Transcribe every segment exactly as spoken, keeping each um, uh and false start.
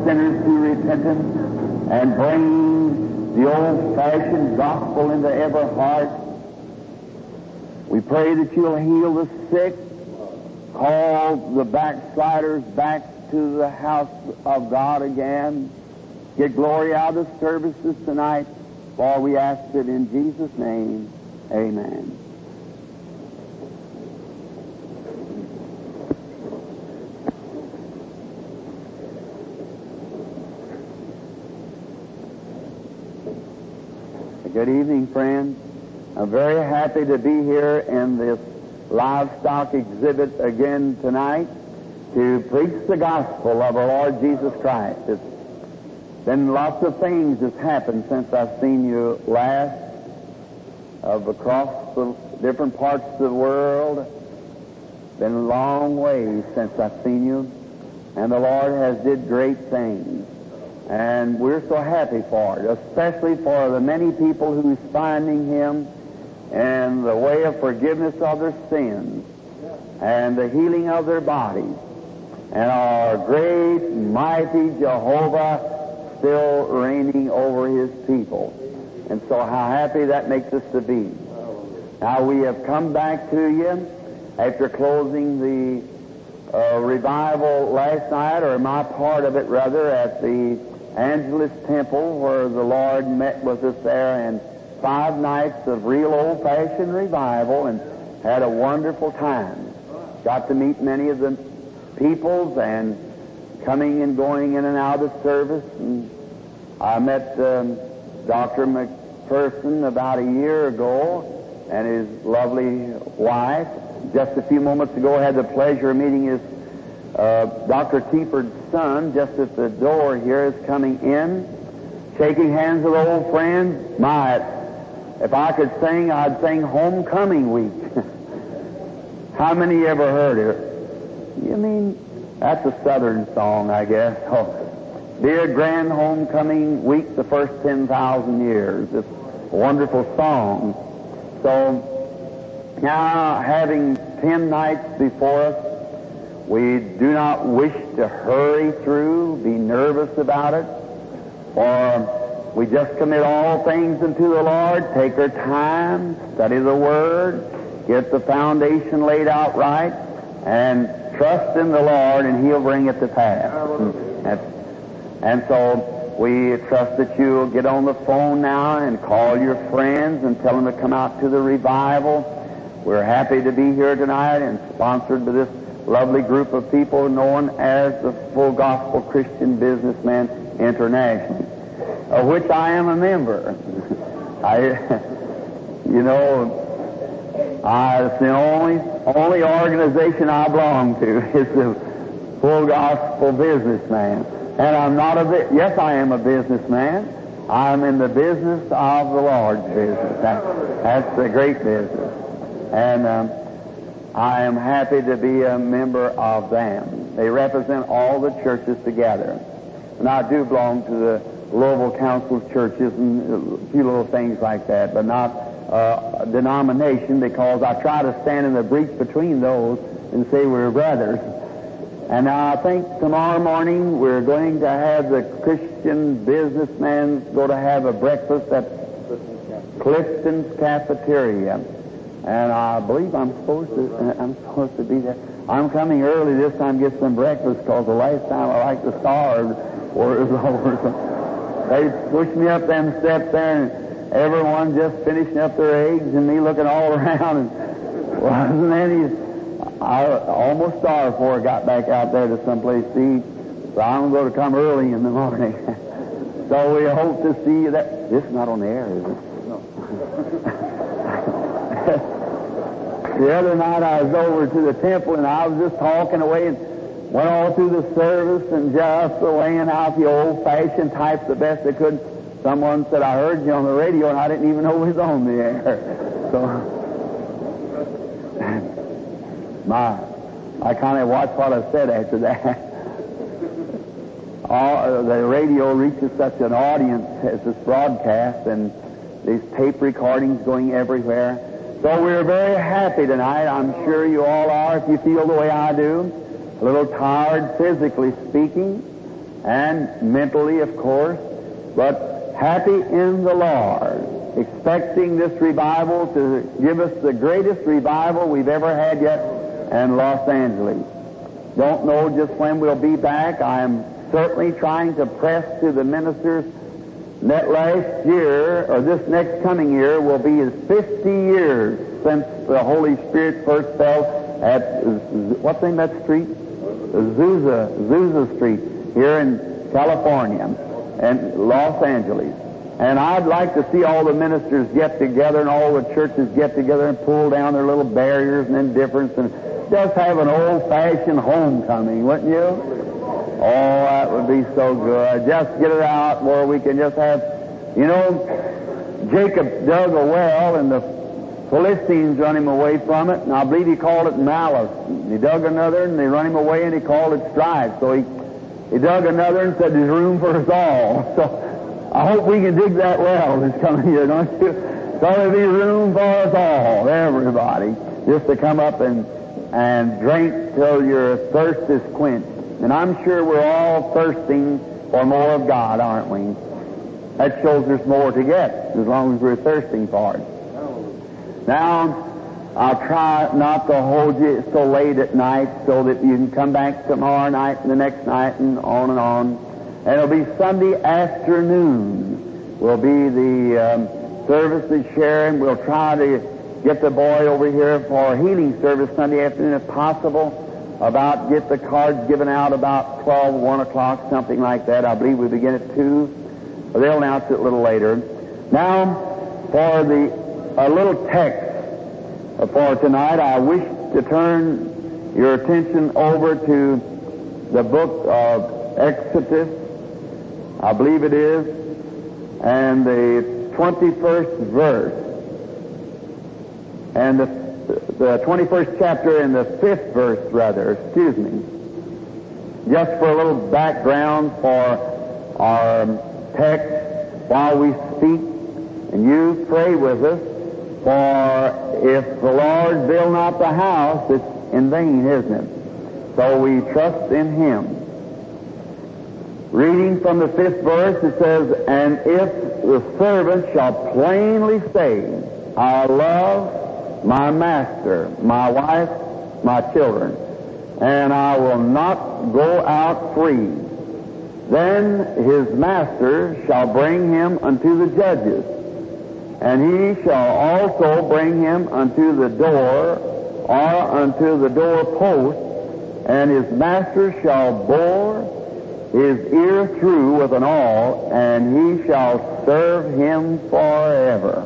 sinners to repentance and bring the old-fashioned gospel into every heart. We pray that you'll heal the sick, call the backsliders back to the house of God again. Get glory out of the services tonight, for we ask it in Jesus' name. Amen. Good evening, friends. I'm very happy to be here in this livestock exhibit again tonight to preach the gospel of our Lord Jesus Christ. It's been lots of things that's happened since I've seen you last, of across the different parts of the world. Been a long ways since I've seen you, and the Lord has did great things. And we're so happy for it, especially for the many people who's finding Him and the way of forgiveness of their sins and the healing of their bodies. And our great, mighty Jehovah still reigning over His people. And so how happy that makes us to be. Now we have come back to you after closing the uh, revival last night, or my part of it rather, at the Angelus Temple, where the Lord met with us there, and five nights of real old-fashioned revival, and had a wonderful time. Got to meet many of the peoples, and coming and going in and out of service. And I met um, Doctor McPherson about a year ago, and his lovely wife. Just a few moments ago, I had the pleasure of meeting his Uh, Doctor Keeford's son, just at the door here, is coming in, shaking hands with old friends. My, if I could sing, I'd sing Homecoming Week. How many ever heard it? You mean, that's a southern song, I guess. Oh, dear grand homecoming week, the first ten thousand years. It's a wonderful song. So, now, having ten nights before us, we do not wish to hurry through, be nervous about it, or we just commit all things unto the Lord, take our time, study the Word, get the foundation laid out right, and trust in the Lord, and He'll bring it to pass. And, and so we trust that you'll get on the phone now and call your friends and tell them to come out to the revival. We're happy to be here tonight and sponsored by this lovely group of people known as the Full Gospel Christian Businessmen International, of which I am a member. I, you know, I, it's the only only organization I belong to is the Full Gospel Businessman. And I'm not a bit, yes, I am a businessman. I'm in the business of the Lord's business. That, that's a great business. And um, I am happy to be a member of them. They represent all the churches together. And I do belong to the Louisville Council of Churches and a few little things like that, but not uh, a denomination, because I try to stand in the breach between those and say we're brothers. And I think tomorrow morning we're going to have the Christian businessmen go to have a breakfast at Clifton's Cafeteria. And I believe I'm supposed to, I'm supposed to be there. I'm coming early this time to get some breakfast, because the last time I like to starve before it was over. So they pushed me up them steps there, and everyone just finishing up their eggs, and me looking all around, and wasn't any. I almost starved before I got back out there to someplace to eat. So I'm going to come early in the morning. So we hope to see you there. This is not on the air, is it? No. The other night I was over to the temple, and I was just talking away and went all through the service and just laying out the old-fashioned types the best I could. Someone said, I heard you on the radio, and I didn't even know it was on the air. So, my, I kind of watched what I said after that. All, the radio reaches such an audience as this broadcast, and these tape recordings going everywhere. So we're very happy tonight. I'm sure you all are, if you feel the way I do. A little tired physically speaking, and mentally, of course, but happy in the Lord, expecting this revival to give us the greatest revival we've ever had yet in Los Angeles. Don't know just when we'll be back. I am certainly trying to press to the ministers that last year, or this next coming year, will be fifty years since the Holy Spirit first fell at, what's the name of that street? Azusa, Azusa Street, here in California and Los Angeles. And I'd like to see all the ministers get together and all the churches get together and pull down their little barriers and indifference and just have an old-fashioned homecoming, wouldn't you? Oh, that would be so good. Just get it out where we can just have, you know, Jacob dug a well and the Philistines run him away from it, and I believe he called it malice. He dug another and they run him away and he called it strife. So he, he dug another and said there's room for us all. So I hope we can dig that well this coming year, don't you? So there'll be room for us all, everybody, just to come up and, and drink till your thirst is quenched. And I'm sure we're all thirsting for more of God, aren't we? That shows there's more to get, as long as we're thirsting for it. Now, I'll try not to hold you so late at night so that you can come back tomorrow night and the next night and on and on. And it'll be Sunday afternoon will be the um, service this year, and we'll try to get the boy over here for a healing service Sunday afternoon if possible. About get the cards given out about twelve, one o'clock, something like that. I believe we begin at two. They'll announce it a little later. Now, for the a little text for tonight, I wish to turn your attention over to the book of Exodus, I believe it is, and the twenty-first verse, and the the twenty-first chapter and the fifth verse, rather, excuse me, just for a little background for our text while we speak, and you pray with us, for if the Lord build not the house, it's in vain, isn't it? So we trust in Him. Reading from the fifth verse, it says, "And if the servant shall plainly say, I love my master, my wife, my children, and I will not go out free, then his master shall bring him unto the judges, and he shall also bring him unto the door or unto the doorpost, and his master shall bore his ear through with an awl, and he shall serve him forever."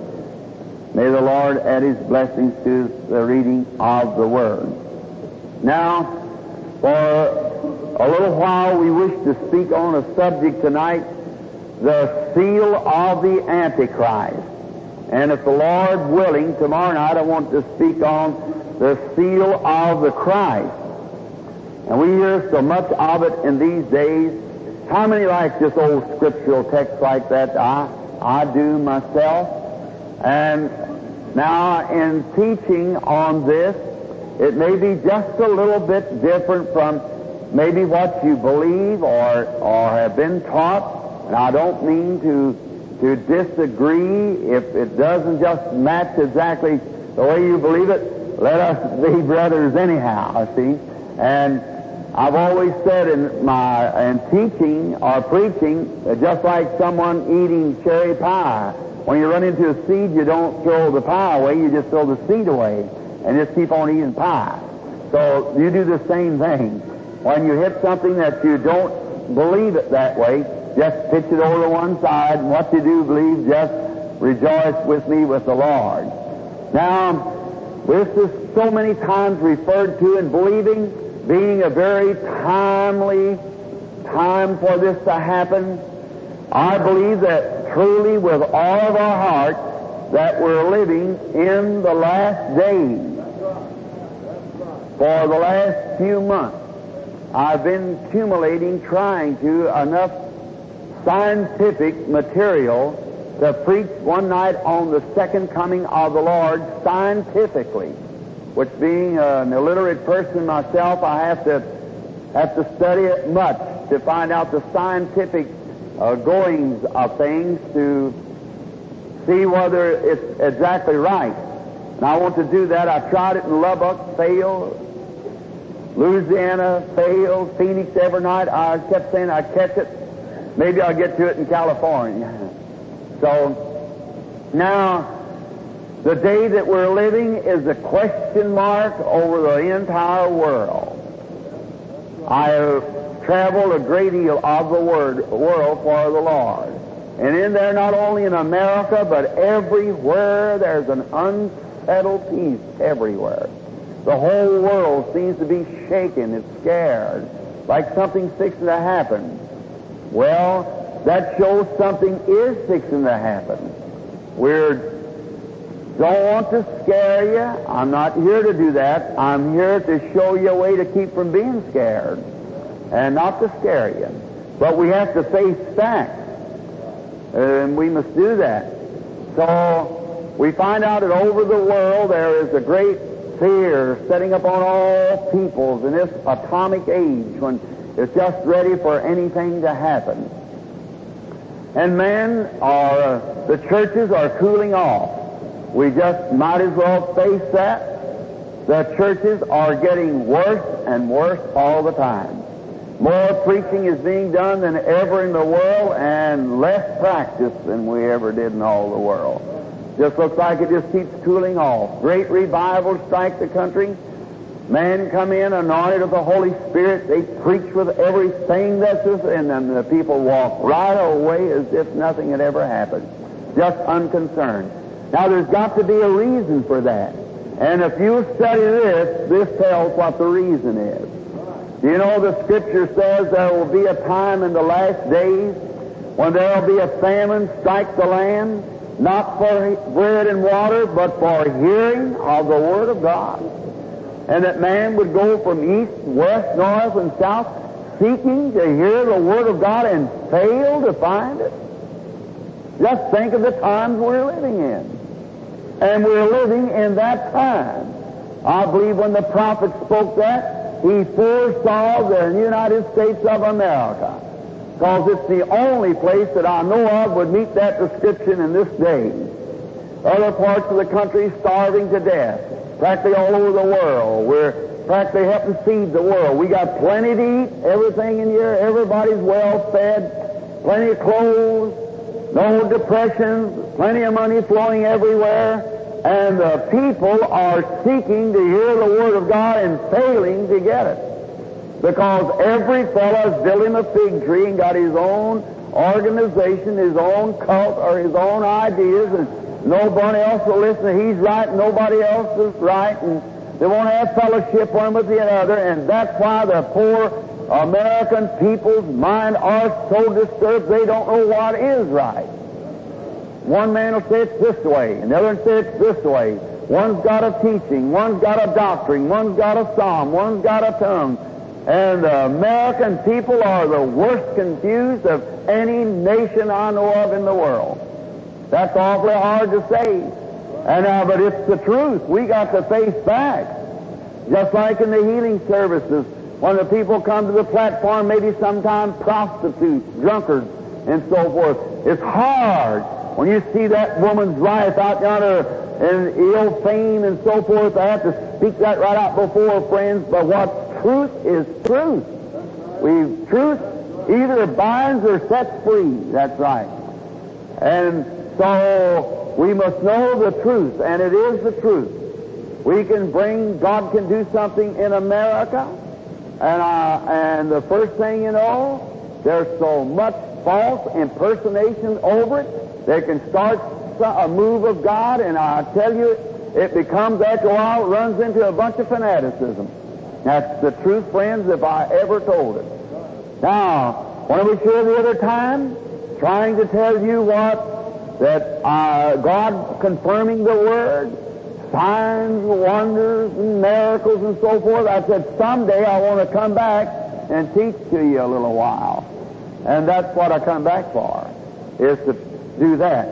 May the Lord add His blessings to the reading of the Word. Now, for a little while we wish to speak on a subject tonight, the seal of the Antichrist. And if the Lord willing, tomorrow night I want to speak on the seal of the Christ. And we hear so much of it in these days. How many like this old scriptural text like that? I, I do myself. And now, in teaching on this, it may be just a little bit different from maybe what you believe or, or have been taught. And I don't mean to, to disagree if it doesn't just match exactly the way you believe it. Let us be brothers anyhow, see. And I've always said in my in teaching or preaching, just like someone eating cherry pie. When you run into a seed, you don't throw the pie away, you just throw the seed away and just keep on eating pie. So you do the same thing. When you hit something that you don't believe it that way, just pitch it over to one side, and what you do believe, just rejoice with me with the Lord. Now, this is so many times referred to in believing being a very timely time for this to happen. I believe that truly with all of our hearts that we're living in the last days. For the last few months, I've been accumulating, trying to, enough scientific material to preach one night on the second coming of the Lord scientifically, which being an illiterate person myself, I have to have to study it much to find out the scientific uh, goings of things to see whether it's exactly right. And I want to do that. I tried it in Lubbock, failed. Louisiana, failed. Phoenix every night. I kept saying I'd catch it. Maybe I'll get to it in California. So now, the day that we're living is a question mark over the entire world. I have traveled a great deal of the word, world for the Lord. And in there, not only in America, but everywhere, there's an unsettled peace everywhere. The whole world seems to be shaken. It's scared, like something's fixing to happen. Well, that shows something is fixing to happen. We're don't want to scare you. I'm not here to do that. I'm here to show you a way to keep from being scared and not to scare you. But we have to face facts, and we must do that. So we find out that over the world there is a great fear setting up on all peoples in this atomic age when it's just ready for anything to happen. And men are, the churches are cooling off. We just might as well face that. The churches are getting worse and worse all the time. More preaching is being done than ever in the world, and less practice than we ever did in all the world. Just looks like it just keeps cooling off. Great revivals strike the country. Men come in anointed of the Holy Spirit. They preach with everything that's just, and then the people walk right away as if nothing had ever happened. Just unconcerned. Now, there's got to be a reason for that. And if you study this, this tells what the reason is. Do you know the Scripture says there will be a time in the last days when there will be a famine strike the land, not for bread and water, but for hearing of the Word of God. And that man would go from east, west, north, and south, seeking to hear the Word of God and fail to find it. Just think of the times we're living in. And we're living in that time. I believe when the prophet spoke that, he foresaw the United States of America, because it's the only place that I know of would meet that description in this day. Other parts of the country starving to death, practically all over the world. We're practically helping feed the world. We got plenty to eat, everything in here, everybody's well fed, plenty of clothes, no depressions, plenty of money flowing everywhere, and the people are seeking to hear the Word of God and failing to get it. Because every fellow's building a fig tree and got his own organization, his own cult, or his own ideas, and nobody else will listen. He's right, and nobody else is right, and they won't have fellowship one with the other, and that's why the poor American people's mind are so disturbed they don't know what is right. One man will say it's this way, and the other will say it's this way. One's got a teaching, one's got a doctrine, one's got a psalm, one's got a tongue. And the American people are the worst confused of any nation I know of in the world. That's awfully hard to say. And uh, but it's the truth. We got to face facts. Just like in the healing services, when the people come to the platform, maybe sometimes prostitutes, drunkards, and so forth. It's hard when you see that woman's life out yonder in ill fame and so forth. I have to speak that right out before friends, but what truth is truth. We truth either binds or sets free. That's right. And so we must know the truth, and it is the truth. We can bring, God can do something in America, and uh, and the first thing you know, there's so much false impersonation over it. They can start a move of God, and I tell you, it becomes, after a while, it runs into a bunch of fanaticism. That's the truth, friends, if I ever told it. Now, when we share the other time, trying to tell you what, that uh, God confirming the Word, signs, wonders, and miracles, and so forth, I said, someday I want to come back and teach to you a little while. And that's what I come back for, is to do that.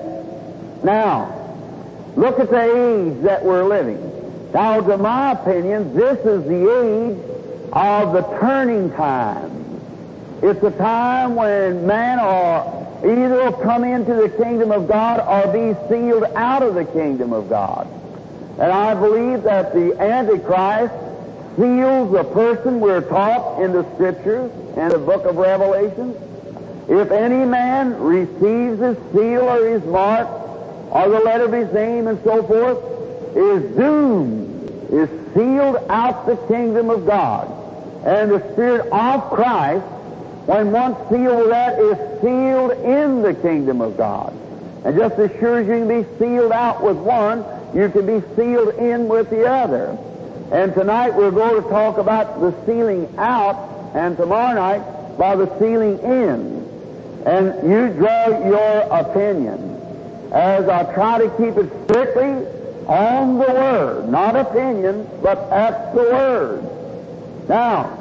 Now, look at the age that we're living. Now, to my opinion, this is the age of the turning time. It's a time when man or either will come into the kingdom of God or be sealed out of the kingdom of God. And I believe that the Antichrist seals the person we're taught in the Scriptures and the book of Revelation. If any man receives his seal or his mark or the letter of his name and so forth, is doomed, is sealed out the kingdom of God. And the Spirit of Christ, when once sealed with that, is sealed in the kingdom of God. And just as sure as you can be sealed out with one, you can be sealed in with the other. And tonight we're going to talk about the sealing out, and tomorrow night by the sealing in. And you draw your opinion, as I try to keep it strictly on the Word, not opinion, but at the Word. Now,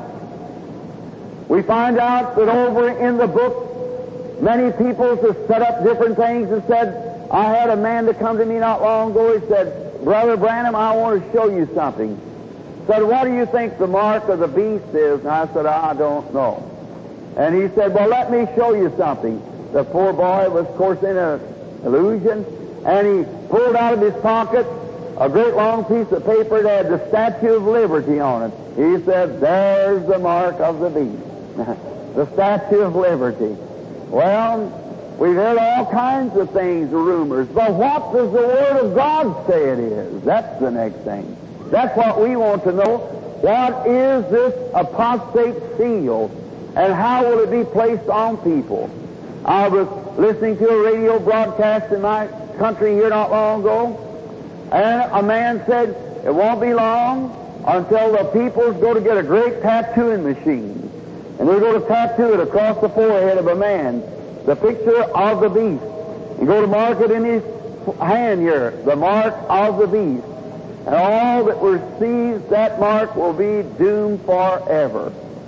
we find out that over in the book, many people have set up different things and said, I had a man to come to me not long ago. He said, Brother Branham, I want to show you something. Said, what do you think the mark of the beast is? And I said, I don't know. And he said, well, let me show you something. The poor boy was, of course, in an illusion, and he pulled out of his pocket a great long piece of paper that had the Statue of Liberty on it. He said, there's the mark of the beast. The Statue of Liberty. Well, we've heard all kinds of things, rumors, but what does the Word of God say it is? That's the next thing. That's what we want to know. What is this apostate seal, and how will it be placed on people? I was listening to a radio broadcast in my country here not long ago, and a man said, it won't be long until the peoples go to get a great tattooing machine. And they're going to tattoo it across the forehead of a man, the picture of the beast. And go to mark it in his hand here, the mark of the beast. And all that receives that mark will be doomed forever.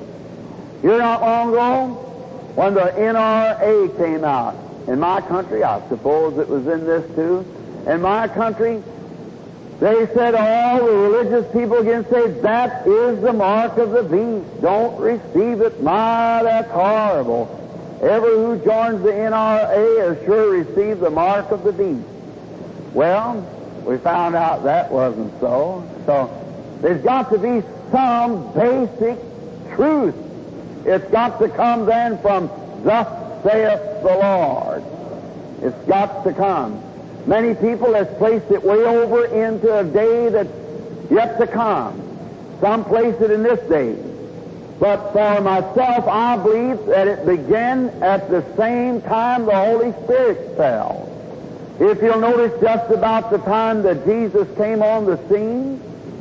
Here not long ago, when the N R A came out, in my country, I suppose it was in this too, in my country, they said all the religious people again say, that is the mark of the beast. Don't receive it. My, that's horrible. Every who joins the N R A is sure to receive the mark of the beast. Well, we found out that wasn't so. So there's got to be some basic truth. It's got to come then from thus saith the Lord. It's got to come. Many people have placed it way over into a day that's yet to come. Some place it in this day. But for myself, I believe that it began at the same time the Holy Spirit fell. If you'll notice, just about the time that Jesus came on the scene,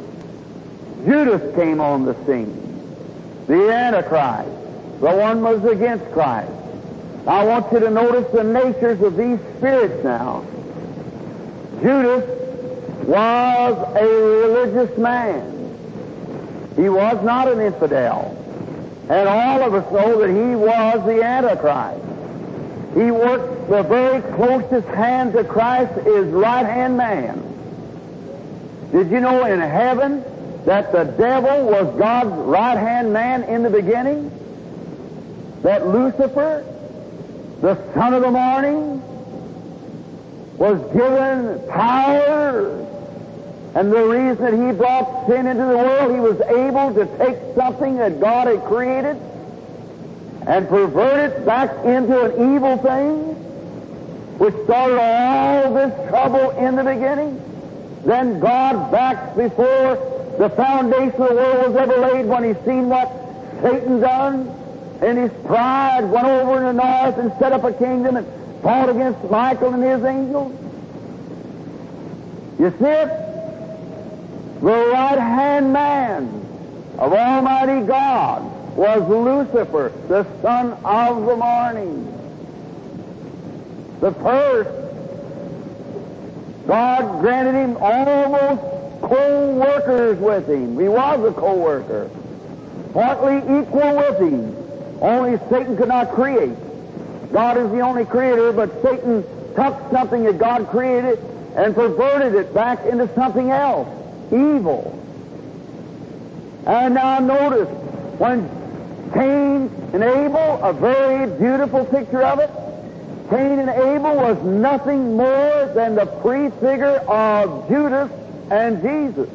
Judas came on the scene, the Antichrist. The one was against Christ. I want you to notice the natures of these spirits now. Judas was a religious man. He was not an infidel. And all of us know that he was the Antichrist. He worked the very closest hand to Christ, his right-hand man. Did you know in heaven that the devil was God's right-hand man in the beginning? That Lucifer, the son of the morning, was given power, and the reason that he brought sin into the world, he was able to take something that God had created and pervert it back into an evil thing, which started all this trouble in the beginning. Then God, back before the foundation of the world was ever laid, when he seen what Satan done, in his pride, went over in the north and set up a kingdom and fought against Michael and his angels. You see it? The right-hand man of Almighty God was Lucifer, the son of the morning. The first, God granted him almost co-workers with him. He was a co-worker, partly equal with him. Only Satan could not create. God is the only creator, but Satan took something that God created and perverted it back into something else, evil. And now notice, when Cain and Abel, a very beautiful picture of it. Cain and Abel was nothing more than the prefigure of Judas and Jesus.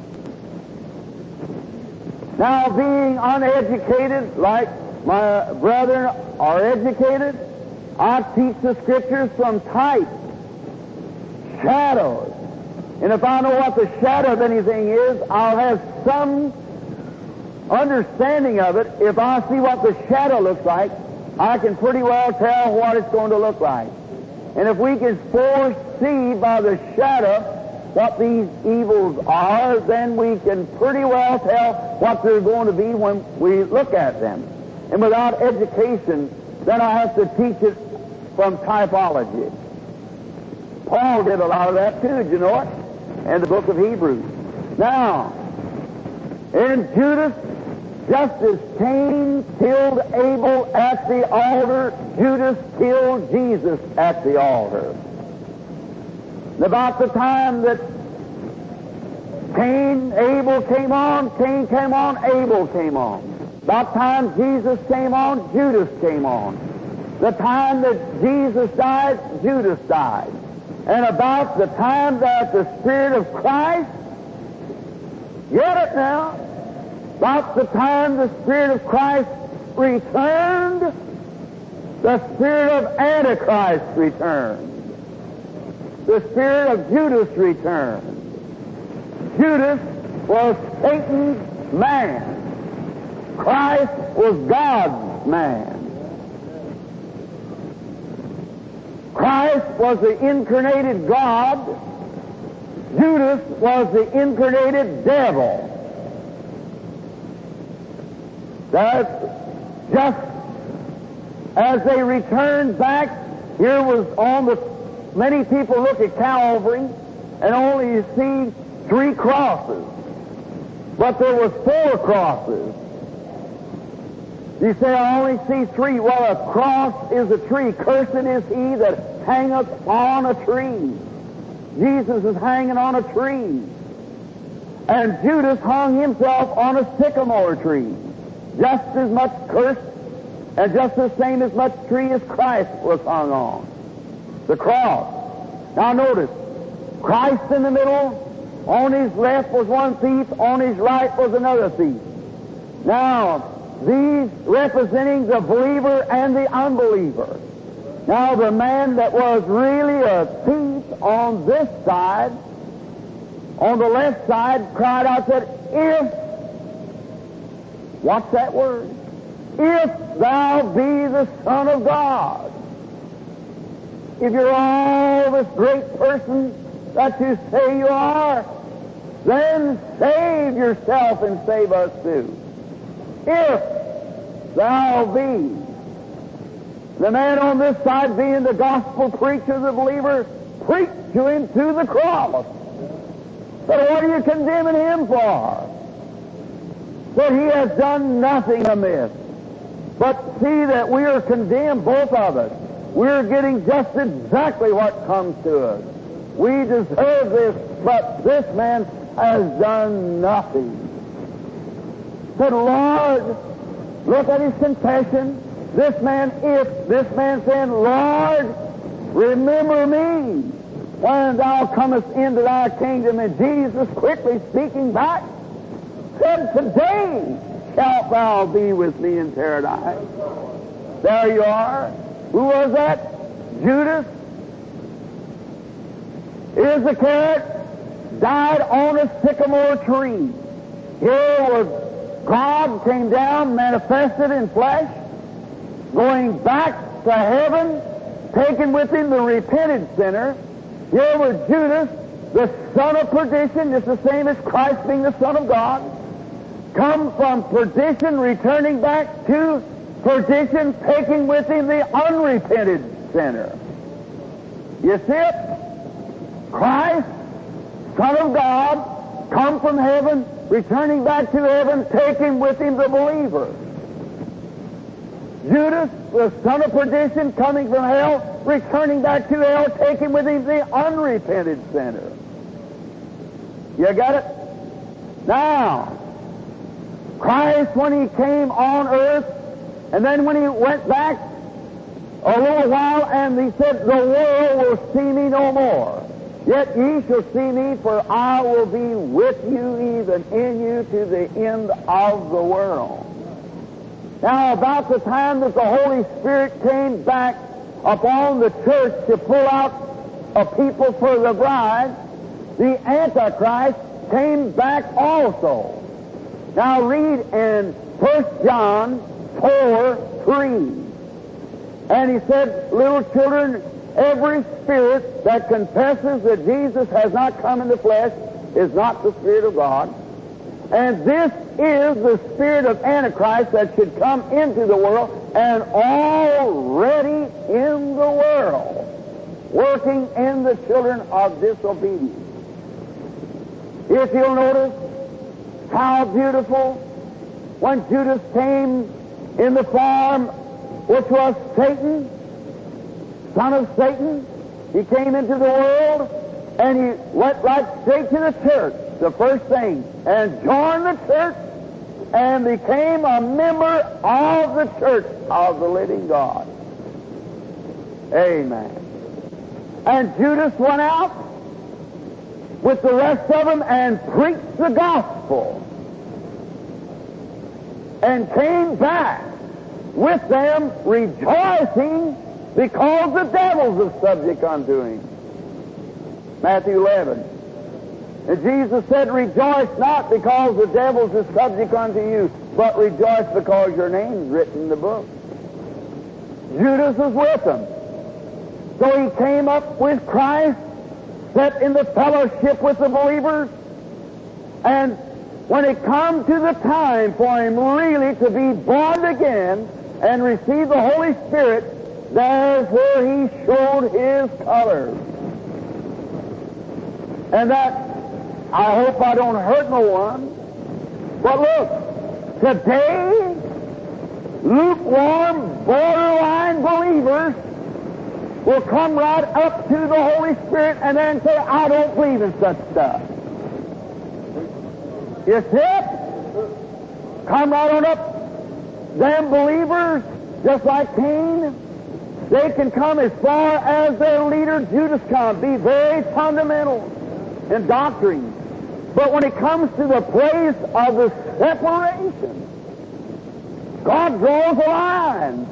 Now, being uneducated, like my brethren are educated, I teach the Scriptures from type, shadows. And if I know what the shadow of anything is, I'll have some understanding of it. If I see what the shadow looks like, I can pretty well tell what it's going to look like. And if we can foresee by the shadow what these evils are, then we can pretty well tell what they're going to be when we look at them. And without education, then I have to teach it from typology. Paul did a lot of that too, did you know it? In the book of Hebrews. Now, in Judas, just as Cain killed Abel at the altar, Judas killed Jesus at the altar. And about the time that Cain, Abel came on, Cain came on, Abel came on. About the time Jesus came on, Judas came on. The time that Jesus died, Judas died. And about the time that the Spirit of Christ, get it now, about the time the Spirit of Christ returned, the Spirit of Antichrist returned. The spirit of Judas returned. Judas was Satan's man. Christ was God's man. Christ was the incarnated God. Judas was the incarnated devil. That's just as they returned back, here was on the many people look at Calvary and only see three crosses. But there was four crosses. You say, I only see three. Well, a cross is a tree. Cursed is he that hangeth on a tree. Jesus is hanging on a tree. And Judas hung himself on a sycamore tree. Just as much cursed and just the same as much tree as Christ was hung on. The cross. Now notice, Christ in the middle, on his left was one thief, on his right was another thief. Now, these representing the believer and the unbeliever. Now, the man that was really a thief on this side, on the left side, cried out that if, what's that word? If thou be the Son of God. If you're all this great person that you say you are, then save yourself and save us too. If thou be. The man on this side, being the gospel preacher, the believer, preached to him to the cross. But what are you condemning him for? That he has done nothing amiss. But see that we are condemned, both of us. We're getting just exactly what comes to us. We deserve this, but this man has done nothing. Said, Lord, look at his confession. This man, if this man said, Lord, remember me when thou comest into thy kingdom. And Jesus, quickly speaking back, said, today shalt thou be with me in paradise. There you are. Who was that? Judas. Iscariot died on a sycamore tree. Here was God came down, manifested in flesh, going back to heaven, taking with him the repented sinner. Here was Judas, the son of perdition, just the same as Christ being the Son of God, come from perdition, returning back to perdition, taking with him the unrepented sinner. You see it? Christ, Son of God, come from heaven, returning back to heaven, taking with him the believer. Judas, the son of perdition, coming from hell, returning back to hell, taking with him the unrepented sinner. You got it? Now, Christ, when he came on earth, And then when he went back a little while, and he said, the world will see me no more. Yet ye shall see me, for I will be with you, even in you, to the end of the world. Now, about the time that the Holy Spirit came back upon the church to pull out a people for the bride, the Antichrist came back also. Now read in First John four three. And he said, little children, every spirit that confesses that Jesus has not come in the flesh is not the Spirit of God. And this is the spirit of Antichrist that should come into the world, and already in the world, working in the children of disobedience. If you'll notice how beautiful, when Judas came in the form which was Satan, son of Satan, he came into the world and he went right straight to the church, the first thing, and joined the church and became a member of the church of the living God. Amen. And Judas went out with the rest of them and preached the gospel and came back with them rejoicing because the devils are subject unto him. Matthew eleven. And Jesus said, rejoice not because the devils are subject unto you, but rejoice because your name is written in the book. Judas was with them. So he came up with Christ, sat in the fellowship with the believers, and when it come to the time for him really to be born again and receive the Holy Spirit, there's where he showed his colors. And that, I hope I don't hurt no one, but look, today, lukewarm, borderline believers will come right up to the Holy Spirit and then say, I don't believe in such stuff. You see it? Come right on up. Them believers, just like Cain, they can come as far as their leader Judas come, be very fundamental in doctrine. But when it comes to the place of the separation, God draws a line.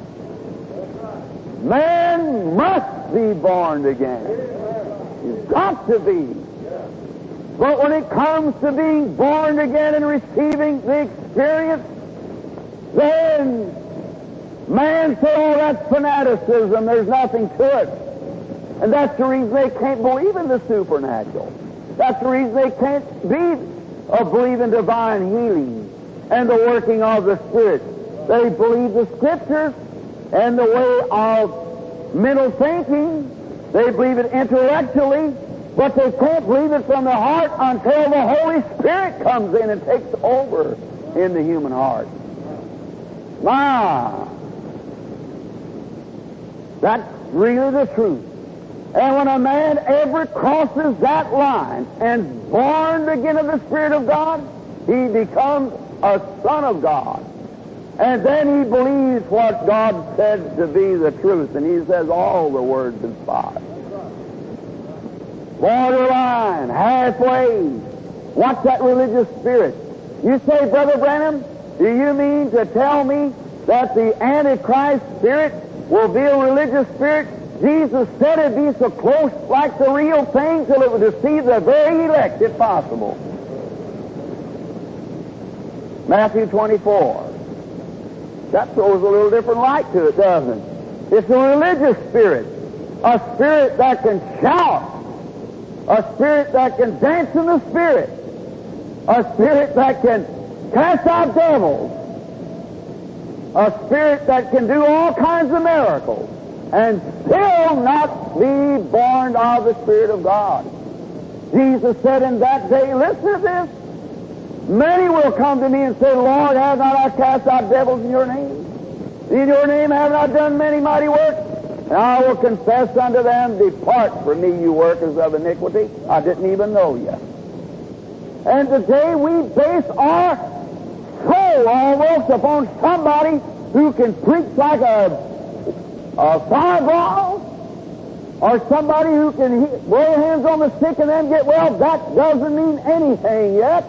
Man must be born again. He's got to be. But when it comes to being born again and receiving the experience, then man says, oh, that's fanaticism. There's nothing to it. And that's the reason they can't believe in the supernatural. That's the reason they can't be or believe in divine healing and the working of the Spirit. They believe the Scriptures and the way of mental thinking. They believe it intellectually, but they can't believe it from the heart until the Holy Spirit comes in and takes over in the human heart. Wow! That's really the truth. And when a man ever crosses that line and born again of the Spirit of God, he becomes a son of God. And then he believes what God said to be the truth, and he says all the words inspired. Borderline, halfway. What's that religious spirit? You say, Brother Branham, do you mean to tell me that the Antichrist spirit will be a religious spirit? Jesus said it'd be so close like the real thing till it would deceive the very elect, if possible. Matthew twenty-four. That throws a little different light to it, doesn't it? It's a religious spirit. A spirit that can shout. A spirit that can dance in the Spirit. A spirit that can cast out devils. A spirit that can do all kinds of miracles and still not be born of the Spirit of God. Jesus said in that day, listen to this, many will come to me and say, Lord, have not I cast out devils in your name? In your name have not done many mighty works? And I will confess unto them, depart from me, you workers of iniquity. I didn't even know you. And today we base our soul almost upon somebody who can preach like a, a fireball, or somebody who can he- lay hands on the sick and then get well, that doesn't mean anything yet.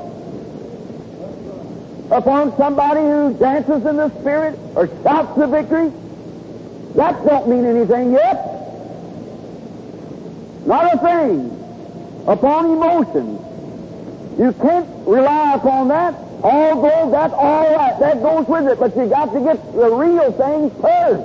Upon somebody who dances in the Spirit or shouts the victory, that don't mean anything yet. Not a thing. Upon emotions, you can't rely upon that. Although that's all right, that goes with it, but you got to get the real things first.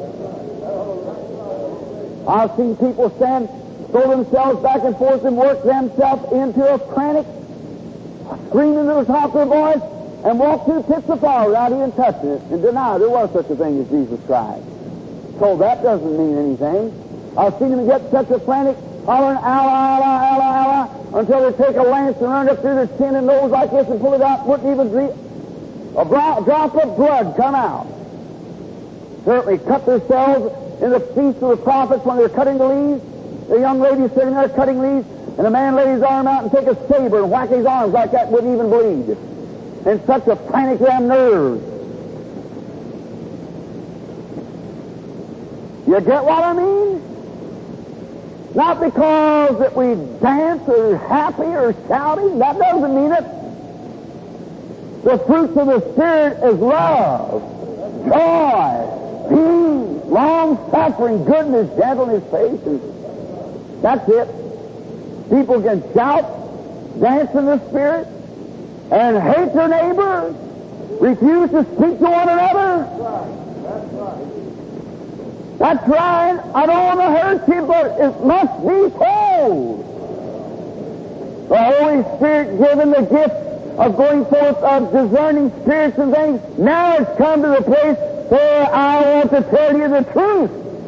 I've seen people stand, throw themselves back and forth and work themselves into a frantic, screaming to the top of their voice, and walk through pits of fire without even touching it, and deny there was such a thing as Jesus Christ. So that doesn't mean anything. I've seen them get such a frantic, hollering, Allah, Allah, Allah, Allah, until they take a lance and run it up through their chin and nose like this and pull it out, wouldn't even dream, a drop of blood come out. Certainly cut themselves in the feast of the prophets when they're cutting the leaves. The young lady sitting there cutting leaves, and a man laid his arm out and take a saber and whack his arms like that, wouldn't even bleed. And such a panic to them nerves. You get what I mean? Not because that we dance or happy or shouting, that doesn't mean it. The fruits of the Spirit is love, joy, peace, long-suffering, goodness, gentleness, patience. That's it. People can shout, dance in the Spirit, and hate their neighbor, refuse to speak to one another. That's right. I don't want to hurt you, but it must be told. The Holy Spirit given the gift of going forth of discerning spirits and things. Now it's come to the place where I want to tell you the truth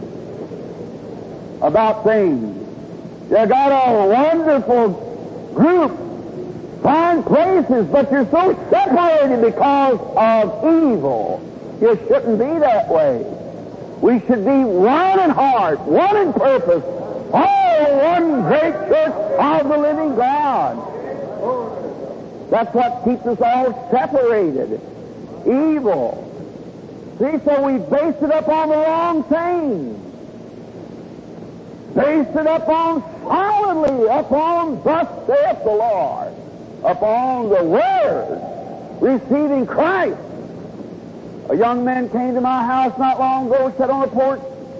about things. You got a wonderful group, fine places, but you're so separated because of evil. You shouldn't be that way. We should be one in heart, one in purpose, all one great church of the living God. That's what keeps us all separated. Evil. See, so we base it up on the wrong thing. Base it up on solidly, upon thus saith the Lord, upon the Word, receiving Christ. A young man came to my house not long ago, sat on the porch.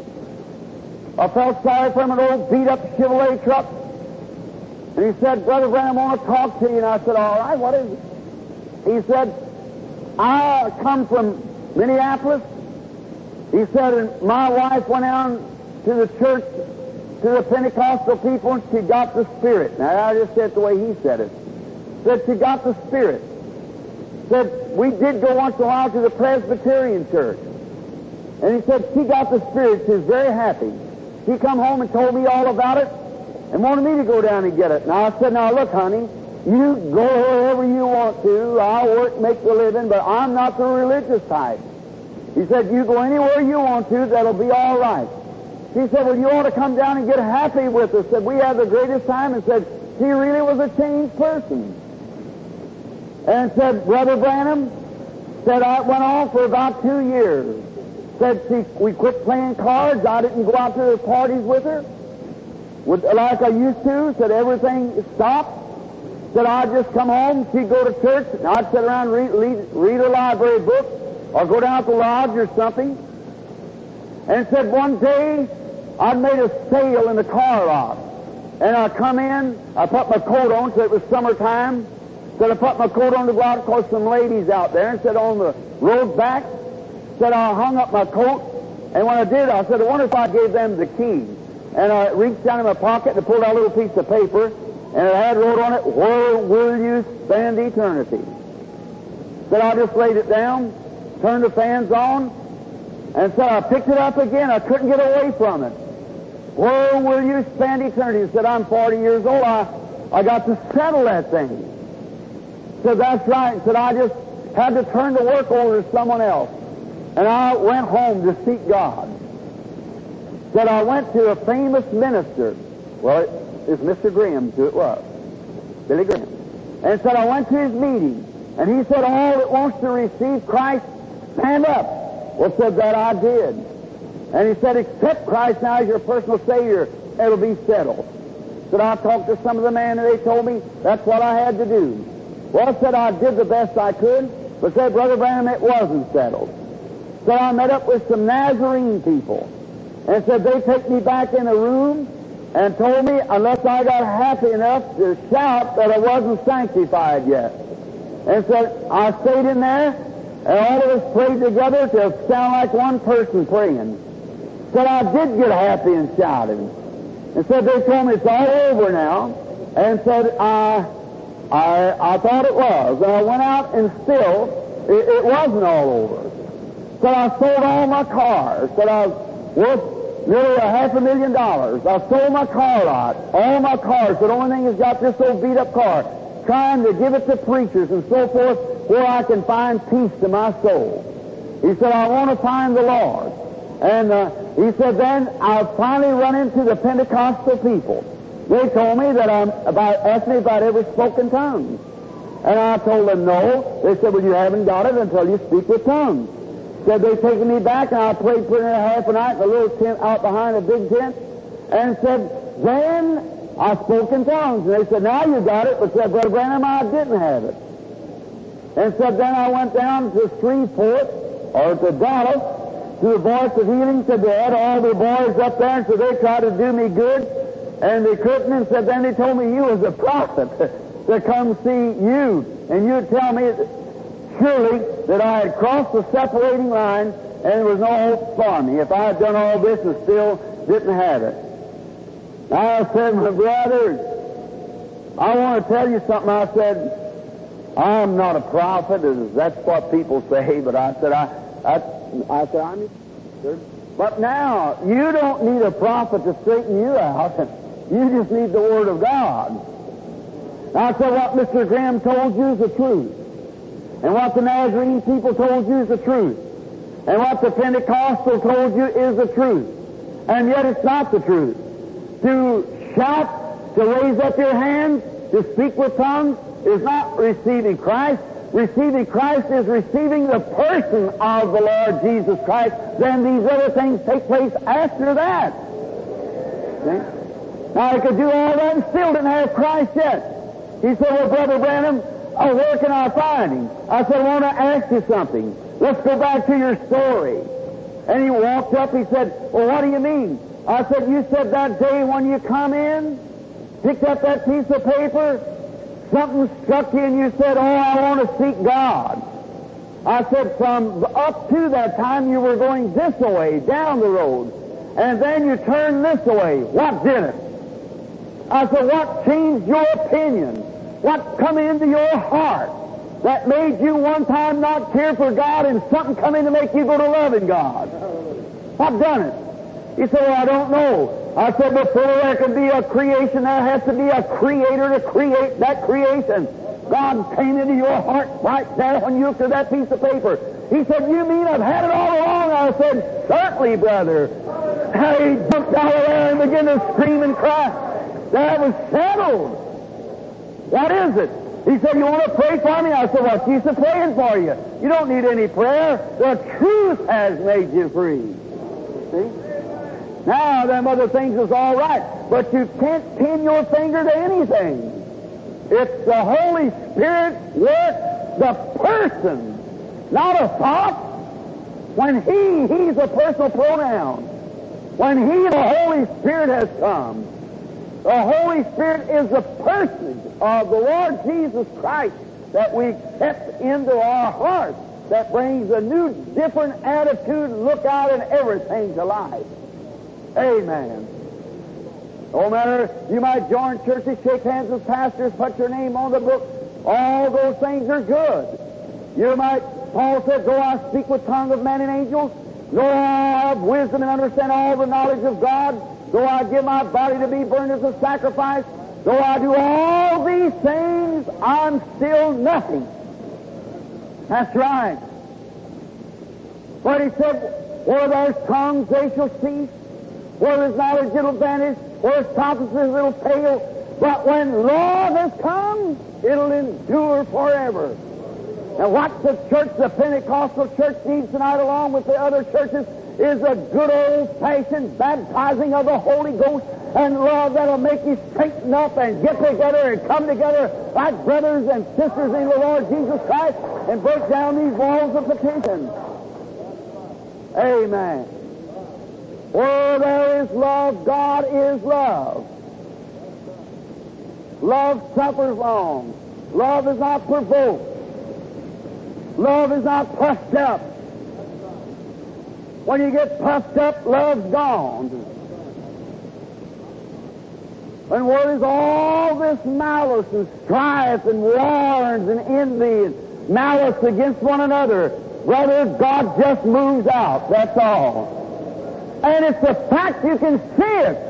I felt sorry for him, an old beat-up Chevrolet truck. And he said, Brother Branham, I want to talk to you. And I said, all right, what is it? He said, I come from Minneapolis. He said, and my wife went down to the church, to the Pentecostal people, and she got the Spirit. Now, I just said it the way he said it. Said she got the Spirit. Said, we did go once in a while to the Presbyterian church. And he said, she got the Spirit. She was very happy. She come home and told me all about it and wanted me to go down and get it. Now, I said, now, look, honey, you go wherever you want to. I'll work, make the living, but I'm not the religious type. He said, you go anywhere you want to, that'll be all right. She said, well, you ought to come down and get happy with us. Said, we had the greatest time, and said, she really was a changed person. And said, Brother Branham, said, I went on for about two years. Said, she, we quit playing cards. I didn't go out to the parties with her with, like I used to. Said, everything stopped. Said, I'd just come home. She'd go to church, and I'd sit around and read, read, read a library book or go down to the lodge or something. And said, one day, I'd made a sale in the car lot. And I come in, I put my coat on, so it was summertime. Said, I put my coat on to go out because some ladies out there. And said, on the road back, said, I hung up my coat. And when I did, I said, I wonder if I gave them the key. And I reached down in my pocket and pulled out a little piece of paper. And it had wrote on it, where will you spend eternity? Said, I just laid it down, turned the fans on, and said, I picked it up again. I couldn't get away from it. Where will you spend eternity? Said, I'm forty years old. I, I got to settle that thing. Said, that's right. Said, I just had to turn the work over to someone else. And I went home to seek God. Said, I went to a famous minister. Well, it, it's Mister Graham, who it was. Billy Graham. And said, I went to his meeting. And he said, all that wants to receive Christ, stand up. Well, said that I did. And he said, accept Christ now as your personal Savior. It'll be settled. Said, I talked to some of the men and they told me that's what I had to do. Well, said, I did the best I could. But said, Brother Branham, it wasn't settled. So I met up with some Nazarene people and said they take me back in a room and told me unless I got happy enough to shout that I wasn't sanctified yet. And said I stayed in there and all of us prayed together to sound like one person praying. Said I did get happy and shouted. And said they told me it's all over now. And said I, I, I thought it was. And I went out and still it, it wasn't all over. Said I sold all my cars. Said I was worth nearly a half a million dollars. I sold my car lot, all my cars. The only thing is got this old beat up car, trying to give it to preachers and so forth where I can find peace to my soul. He said, I want to find the Lord. And uh, he said, then I'll finally run into the Pentecostal people. They told me that I'm about, asked me if I'd ever spoken tongues. And I told them no. They said, well, you haven't got it until you speak with tongues. Said they'd taken me back, and I prayed for half a night in a little tent out behind a big tent, and said, then I spoke in tongues. And they said, now you got it, but said, Brother Branham, I didn't have it. And said, then I went down to Shreveport, or to Dallas, to the Voice of Healing. Said they had all the boys up there, and so they tried to do me good, and they couldn't. And said, then they told me you was a prophet to come see you, and you'd tell me surely that I had crossed the separating line and there was no hope for me if I had done all this and still didn't have it. I said, my brothers, I want to tell you something. I said, I'm not a prophet. That's what people say, but I said, I, I, I said, I'm sure. But now, you don't need a prophet to straighten you out. You just need the Word of God. I said, what Mister Graham told you is the truth. And what the Nazarene people told you is the truth. And what the Pentecostal told you is the truth. And yet it's not the truth. To shout, to raise up your hands, to speak with tongues is not receiving Christ. Receiving Christ is receiving the person of the Lord Jesus Christ. Then these other things take place after that. See? Now, I could do all that and still didn't have Christ yet. He said, well, Brother Branham, oh, where can I find him? I said, I want to ask you something. Let's go back to your story. And he walked up, he said, well, what do you mean? I said, you said that day when you come in, picked up that piece of paper, something struck you and you said, oh, I want to seek God. I said, from up to that time you were going this way, down the road, and then you turned this way. What did it? I said, what changed your opinion? What come into your heart that made you one time not care for God and something come in to make you go to loving God? What done it? He said, well, I don't know. I said, before there can be a creation, there has to be a creator to create that creation. God came into your heart right there when you looked at that piece of paper. He said, you mean I've had it all along? I said, certainly, brother. He jumped out of there and began to scream and cry. That was settled. What is it? He said, you want to pray for me? I said, what's use of praying for you? You don't need any prayer. The truth has made you free. See? Now, them other things is all right, but you can't pin your finger to anything. It's the Holy Spirit works the person, not a thought. When He, He's a personal pronoun. When He, the Holy Spirit, has come, the Holy Spirit is the person of the Lord Jesus Christ that we accept into our hearts, that brings a new, different attitude, look out, and everything to life. Amen. No matter, you might join churches, shake hands with pastors, put your name on the book. All those things are good. You might, Paul said, go I speak with tongues of men and angels. Go I have wisdom and understand all the knowledge of God. Go I give my body to be burned as a sacrifice. Though I do all these things, I'm still nothing. That's right. But he said, where there's tongues, they shall cease. Where there's knowledge, it'll vanish. Where there's prophecies, it'll pale. But when love has come, it'll endure forever. And what the church, the Pentecostal church, needs tonight, along with the other churches, is a good old-fashioned baptizing of the Holy Ghost and love that'll make you straighten up and get together and come together like brothers and sisters in the Lord Jesus Christ and break down these walls of petition. Amen. Where there is love, God is love. Love suffers long. Love is not provoked. Love is not puffed up. When you get puffed up, love's gone. And where is all this malice and strife and wars and envy and malice against one another, brother, God just moves out. That's all. And it's a fact, you can see it.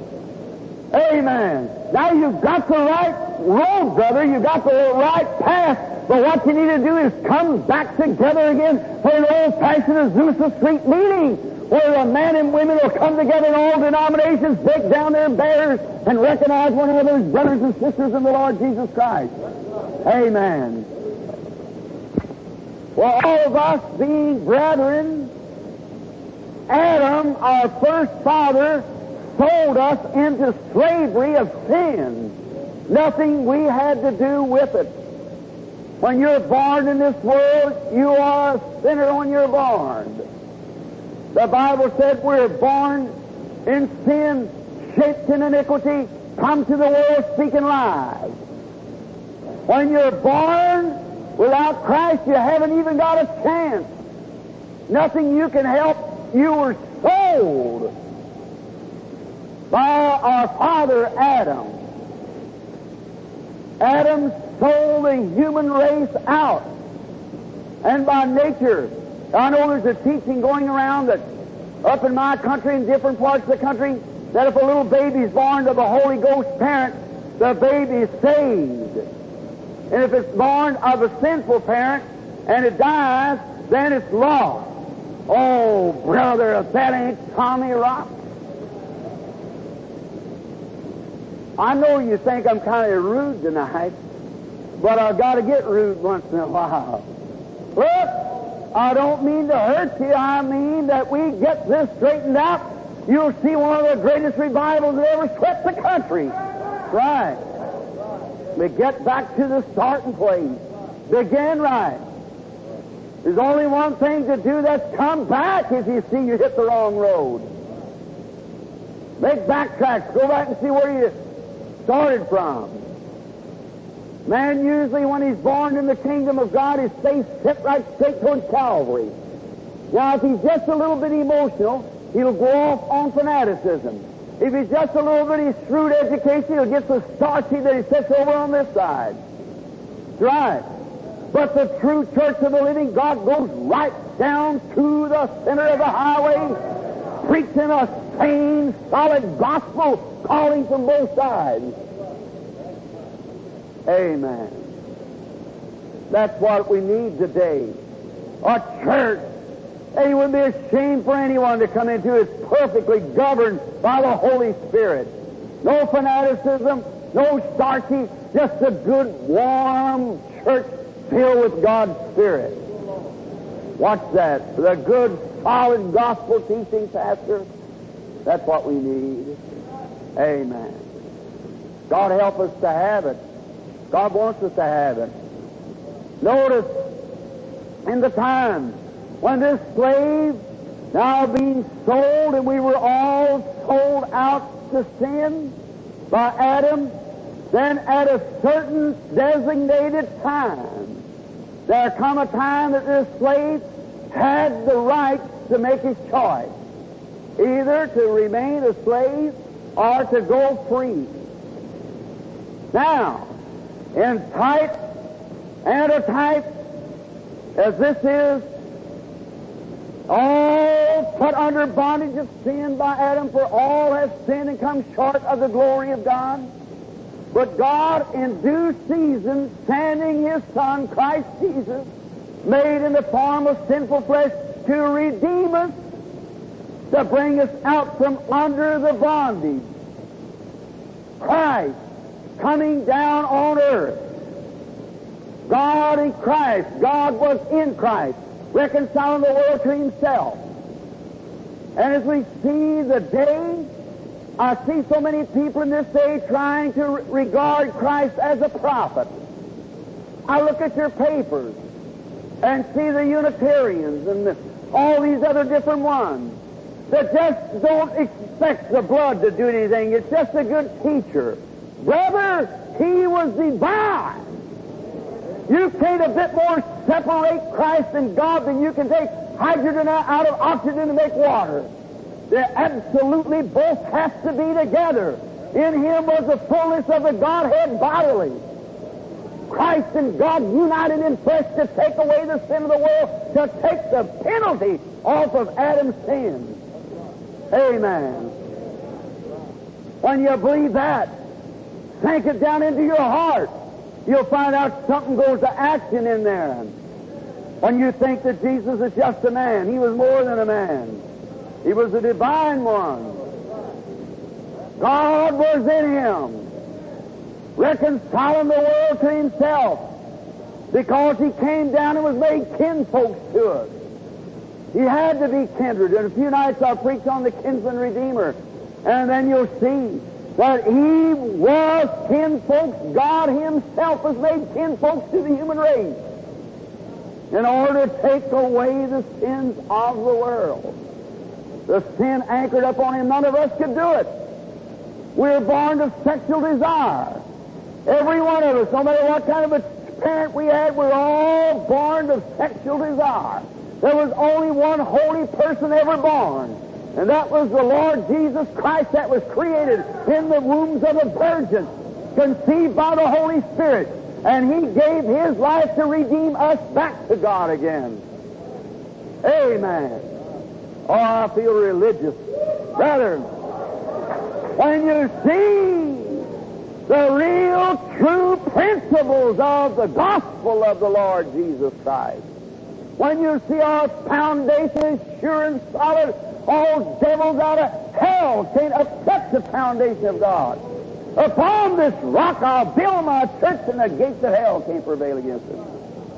Amen. Now you've got the right road, brother. You've got the right path. But what you need to do is come back together again for an old-fashioned Azusa Street meeting where the men and women will come together in all denominations, break down their barriers, and recognize one another as brothers and sisters in the Lord Jesus Christ. Amen. Well, all of us being brethren, Adam, our first father, sold us into slavery of sin. Nothing we had to do with it. When you're born in this world, you are a sinner when you're born. The Bible said we're born in sin, shaped in iniquity, come to the world speaking lies. When you're born without Christ, you haven't even got a chance. Nothing you can help. You were sold by our father Adam. Adam sold the human race out. And by nature, I know there's a teaching going around that up in my country and different parts of the country that if a little baby's born to the Holy Ghost parent, the baby is saved. And if it's born of a sinful parent and it dies, then it's lost. Oh, brother, if that ain't Tommy Rock. I know you think I'm kind of rude tonight, but I've got to get rude once in a while. Look, I don't mean to hurt you. I mean that we get this straightened out. You'll see one of the greatest revivals that ever swept the country. Right. We get back to the starting place. Begin right. There's only one thing to do, that's come back if you see you hit the wrong road. Make backtracks. Go back and see where you started from. Man usually when he's born in the kingdom of God, his face set right straight towards Calvary. Now if he's just a little bit emotional, he'll go off on fanaticism. If he's just a little bit of shrewd education, he'll get so starchy that he sits over on this side. That's right. But the true church of the living God goes right down to the center of the highway, preaching a sane, solid gospel, calling from both sides. Amen. That's what we need today. A church. It wouldn't be a shame for anyone to come into it. It's perfectly governed by the Holy Spirit. No fanaticism, no starchy, just a good, warm church filled with God's Spirit. Watch that. The good, solid gospel teaching pastor. That's what we need. Amen. God help us to have it. God wants us to have it. Notice, in the time when this slave, now being sold, and we were all sold out to sin by Adam, then at a certain designated time, there come a time that this slave had the right to make his choice, either to remain a slave or to go free. Now, in type and a type, as this is, all put under bondage of sin by Adam, for all have sinned and come short of the glory of God. But God, in due season, sending His Son, Christ Jesus, made in the form of sinful flesh, to redeem us, to bring us out from under the bondage. Christ coming down on earth God in Christ. God was in Christ, reconciling the world to Himself. And as we see the day, I see so many people in this day trying to re- regard Christ as a prophet. I look at your papers and see the Unitarians and the, all these other different ones that just don't expect the blood to do anything. It's just a good teacher. Brother, he was divine. You can't a bit more separate Christ and God than you can take hydrogen out of oxygen to make water. They absolutely both have to be together. In Him was the fullness of the Godhead bodily. Christ and God united in flesh to take away the sin of the world, to take the penalty off of Adam's sin. Amen. When you believe that, sink it down into your heart. You'll find out something goes to action in there. When you think that Jesus is just a man, He was more than a man. He was the divine one. God was in Him, reconciling the world to Himself, because He came down and was made kinfolks to us. He had to be kindred. In a few nights I'll preach on the kinsman redeemer, and then you'll see that He was kinfolks. God Himself was made kinfolks to the human race in order to take away the sins of the world. The sin anchored up on Him, none of us could do it. We're born of sexual desire. Every one of us, no matter what kind of a parent we had, we're all born of sexual desire. There was only one holy person ever born, and that was the Lord Jesus Christ, that was created in the wombs of a virgin, conceived by the Holy Spirit, and He gave His life to redeem us back to God again. Amen. Oh, I feel religious. Brethren, when you see the real, true principles of the gospel of the Lord Jesus Christ, when you see our foundation is sure and solid, all devils out of hell can't upset the foundation of God. Upon this rock I'll build my church, and the gates of hell can't prevail against it.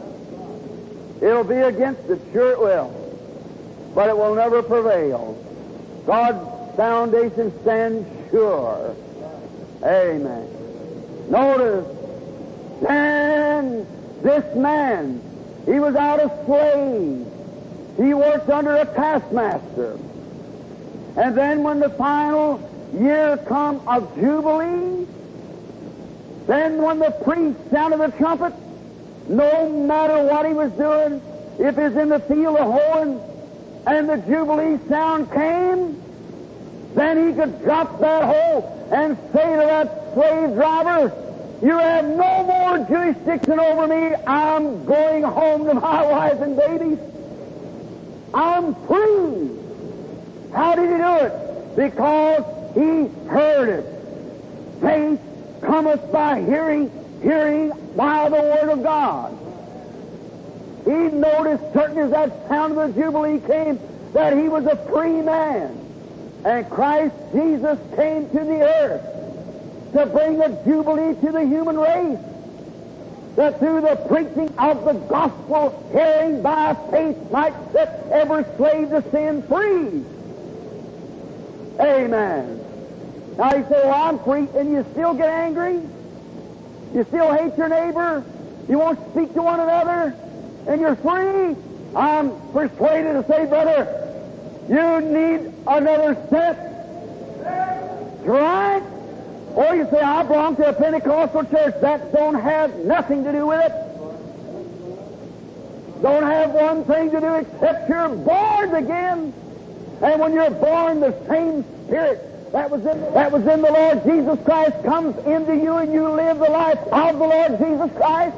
It'll be against it, sure it will, but it will never prevail. God's foundation stands sure. Amen. Notice, then this man, he was out a slave. He worked under a taskmaster. And then when the final year come of Jubilee, then when the priest sounded the trumpet, no matter what he was doing, if he was in the field of hoeing and the Jubilee sound came, then he could drop that hoe and say to that slave driver, "You have no more jurisdiction over me. I'm going home to my wife and babies. I'm free." How did he do it? Because he heard it. Faith cometh by hearing, hearing by the Word of God. He noticed, certain as that sound of the Jubilee came, that he was a free man. And Christ Jesus came to the earth to bring a Jubilee to the human race, that through the preaching of the gospel, hearing by faith, might set every slave to sin free. Amen. Now you say, "Well, I'm free," and you still get angry? You still hate your neighbor? You won't speak to one another? And you're free? I'm persuaded to say, brother, you need another set. Right? Or you say, "I belong to a Pentecostal church." That don't have nothing to do with it. Don't have one thing to do except you're born again. And when you're born, the same Spirit that was in, that was in the Lord Jesus Christ comes into you, and you live the life of the Lord Jesus Christ.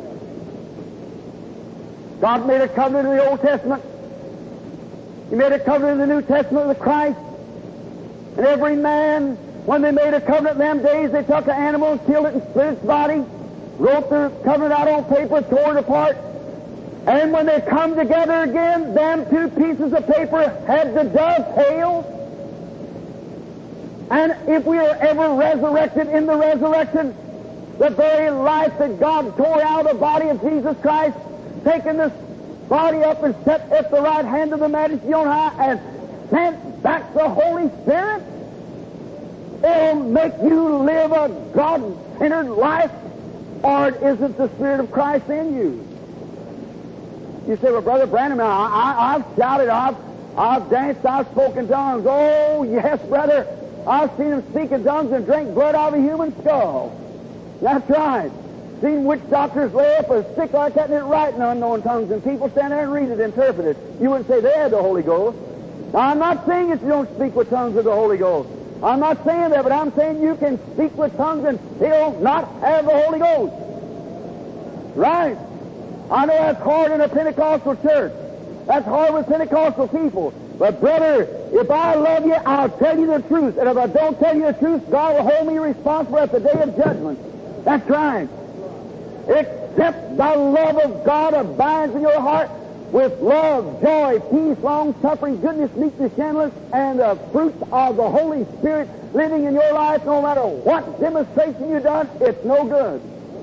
God made a covenant in the Old Testament. He made a covenant in the New Testament with Christ. And every man, when they made a covenant in them days, they took an animal, killed it, and split its body, wrote the covenant out on paper, tore it apart. And when they come together again, them two pieces of paper had to dovetail. And if we are ever resurrected in the resurrection, the very life that God tore out of the body of Jesus Christ, taking this body up and set at the right hand of the Majesty on high and sent back the Holy Spirit? It'll make you live a God-centered life, or isn't the Spirit of Christ in you? You say, well, Brother Branham, I, I, I've shouted, I've, I've danced, I've spoken tongues. Oh, yes, brother. I've seen him speak in tongues and drink blood out of a human skull. That's right. Seen witch doctors lay up a stick like that and it write in unknown tongues, and people stand there and read it, interpret it. You wouldn't say they had the Holy Ghost. Now, I'm not saying that you don't speak with tongues of the Holy Ghost. I'm not saying that, but I'm saying you can speak with tongues and still not have the Holy Ghost. Right? I know that's hard in a Pentecostal church. That's hard with Pentecostal people. But, brother, if I love you, I'll tell you the truth. And if I don't tell you the truth, God will hold me responsible at the day of judgment. That's right. Except the love of God abides in your heart with love, joy, peace, long-suffering, goodness, meekness, gentleness, and the fruits of the Holy Spirit living in your life, no matter what demonstration you've done, it's no good.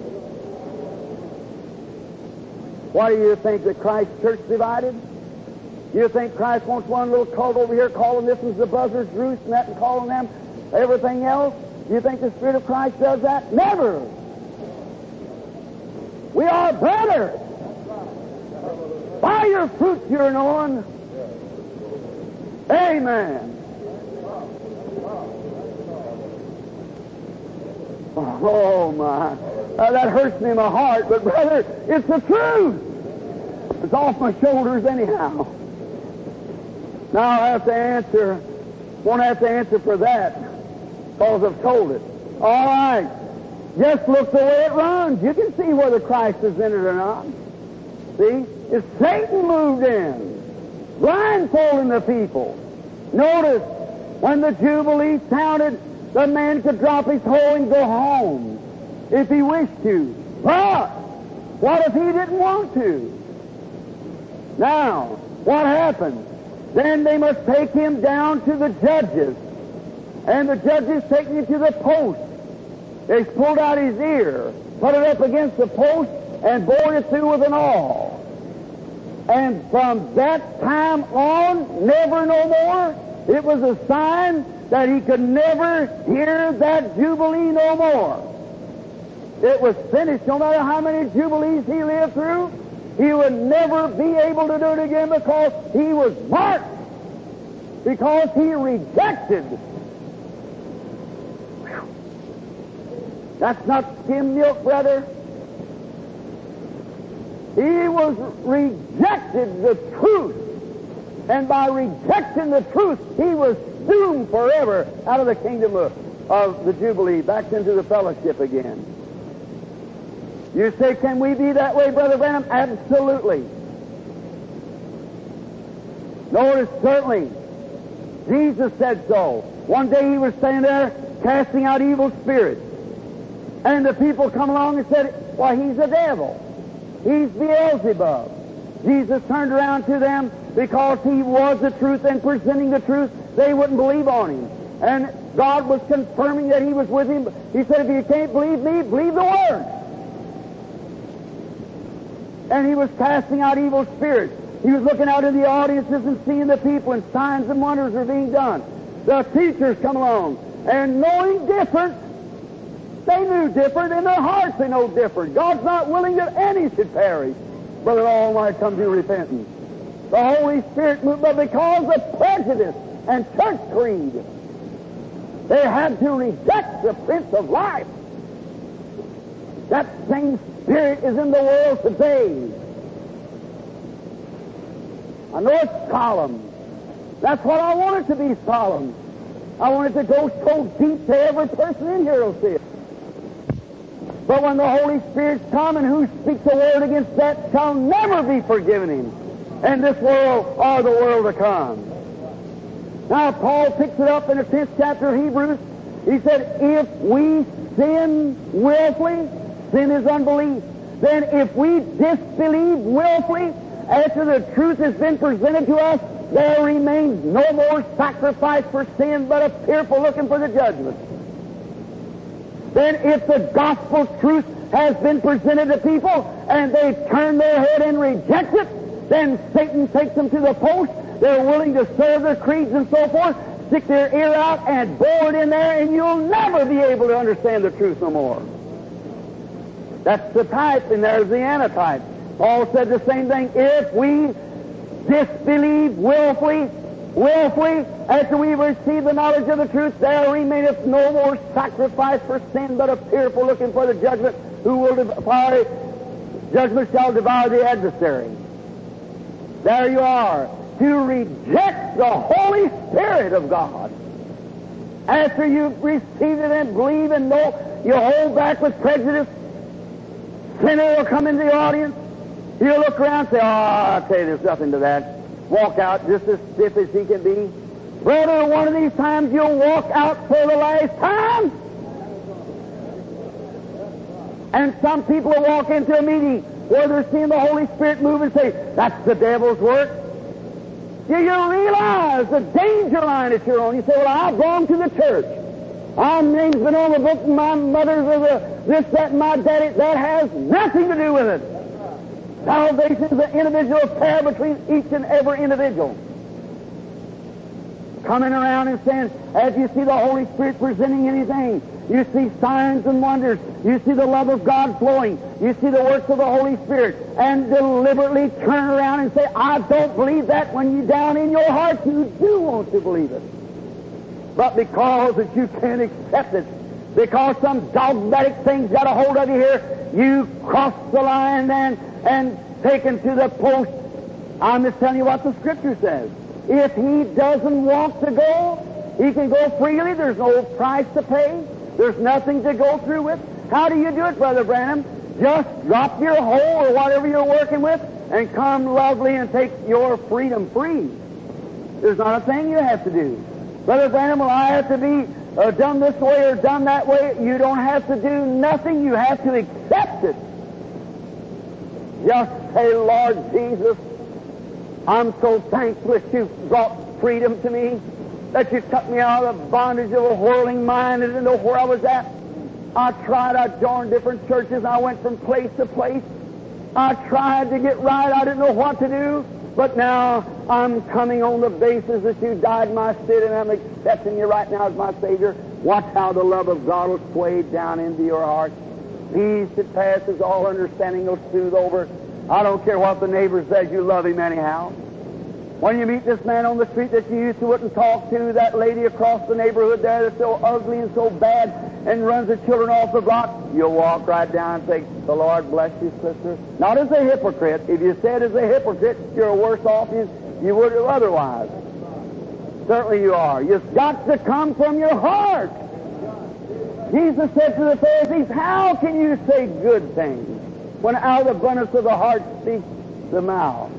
Why do you think that Christ's church divided? You think Christ wants one little cult over here calling this one's the buzzard's roost and that and calling them everything else? You think the Spirit of Christ does that? Never! We are brothers. By your fruits you're known. Amen. Oh, my. Uh, that hurts me in my heart, but, brother, it's the truth. It's off my shoulders anyhow. Now I have to answer, won't have to answer for that, because I've told it. All right. Just look the way it runs. You can see whether Christ is in it or not. See? If Satan moved in, blindfolding the people. Notice, when the Jubilee sounded, the man could drop his hoe and go home if he wished to. But what if he didn't want to? Now, what happened? Then they must take him down to the judges. And the judges take him to the post. They pulled out his ear, put it up against the post, and bored it through with an awl. And from that time on, never no more, it was a sign that he could never hear that Jubilee no more. It was finished. No matter how many Jubilees he lived through, he would never be able to do it again because he was marked. Because he rejected. That's not skim milk, brother. He was rejected the truth. And by rejecting the truth, he was doomed forever out of the kingdom of, of the Jubilee, back into the fellowship again. You say, can we be that way, Brother Branham? Absolutely. Notice, certainly, Jesus said so. One day he was standing there casting out evil spirits. And the people come along and said, why, he's a devil. He's Beelzebub. Jesus turned around to them because he was the truth and presenting the truth. They wouldn't believe on him. And God was confirming that he was with him. He said, if you can't believe me, believe the Word. And he was casting out evil spirits. He was looking out in the audiences and seeing the people, and signs and wonders were being done. The teachers come along, and knowing different, they knew different. In their hearts they know different. God's not willing that any should perish, but that all might come to repentance. The Holy Spirit moved, but because of prejudice and church creed, they had to reject the Prince of Life. That same Spirit is in the world today. I know it's solemn. That's what I want it to be, solemn. I want it to go so deep to every person in here will see it. But when the Holy Spirit's come, and who speaks a word against that shall never be forgiven him in this world or the world to come. Now, Paul picks it up in the tenth chapter of Hebrews. He said, if we sin willfully, sin is unbelief. Then if we disbelieve willfully, after the truth has been presented to us, there remains no more sacrifice for sin, but a fearful looking for the judgment. then if the gospel truth has been presented to people and they turn their head and reject it, then Satan takes them to the post. They're willing to serve their creeds and so forth, stick their ear out and bore it in there, and you'll never be able to understand the truth no more. That's the type, and there's the antitype. Paul said the same thing. If we disbelieve willfully, willfully, after we receive the knowledge of the truth, there remaineth no more sacrifice for sin, but a fearful looking for the judgment, who will devour, judgment shall devour the adversary. There you are. To reject the Holy Spirit of God. After you've received it and believe and know, you hold back with prejudice. Sinner will come into the audience. You'll look around and say, oh, I'll tell you, there's nothing to that. Walk out just as stiff as he can be. Brother, one of these times you'll walk out for the last time. And some people will walk into a meeting where they're seeing the Holy Spirit move and say, that's the devil's work. Do you realize the danger line that you're on? You say, well, I belong to the church. My name's been on the book, my mother's or the this, that, and my daddy. That has nothing to do with it. Salvation is an individual affair between each and every individual. Coming around and saying, as you see the Holy Spirit presenting anything, you see signs and wonders, you see the love of God flowing, you see the works of the Holy Spirit, and deliberately turn around and say, I don't believe that, when you down in your heart you do want to believe it. But because that you can't accept it, because some dogmatic thing's got a hold of you here, you cross the line then and taken to the post. I'm just telling you what the Scripture says. If he doesn't want to go, he can go freely. There's no price to pay. There's nothing to go through with. How do you do it, Brother Branham? Just drop your hoe or whatever you're working with and come lovely and take your freedom free. There's not a thing you have to do. Brother Branham, well, I have to be uh, done this way or done that way. You don't have to do nothing. You have to accept it. Just say, Lord Jesus, I'm so thankful that you've brought freedom to me, that you took me out of the bondage of a whirling mind and didn't know where I was at. I tried, I joined different churches, I went from place to place. I tried to get right, I didn't know what to do. But now I'm coming on the basis that you died my stead, and I'm accepting you right now as my Savior. Watch how the love of God will sway down into your heart. Peace that passes all understanding will soothe over. I don't care what the neighbor says, you love him anyhow. When you meet this man on the street that you used to wouldn't talk to, that lady across the neighborhood there that's so ugly and so bad and runs the children off the block, you'll walk right down and say, the Lord bless you, sister. Not as a hypocrite. If you said as a hypocrite, you're worse off than you would otherwise. Certainly you are. You've got to come from your heart. Jesus said to the Pharisees, how can you say good things when out of the abundance of the heart speaks the mouth?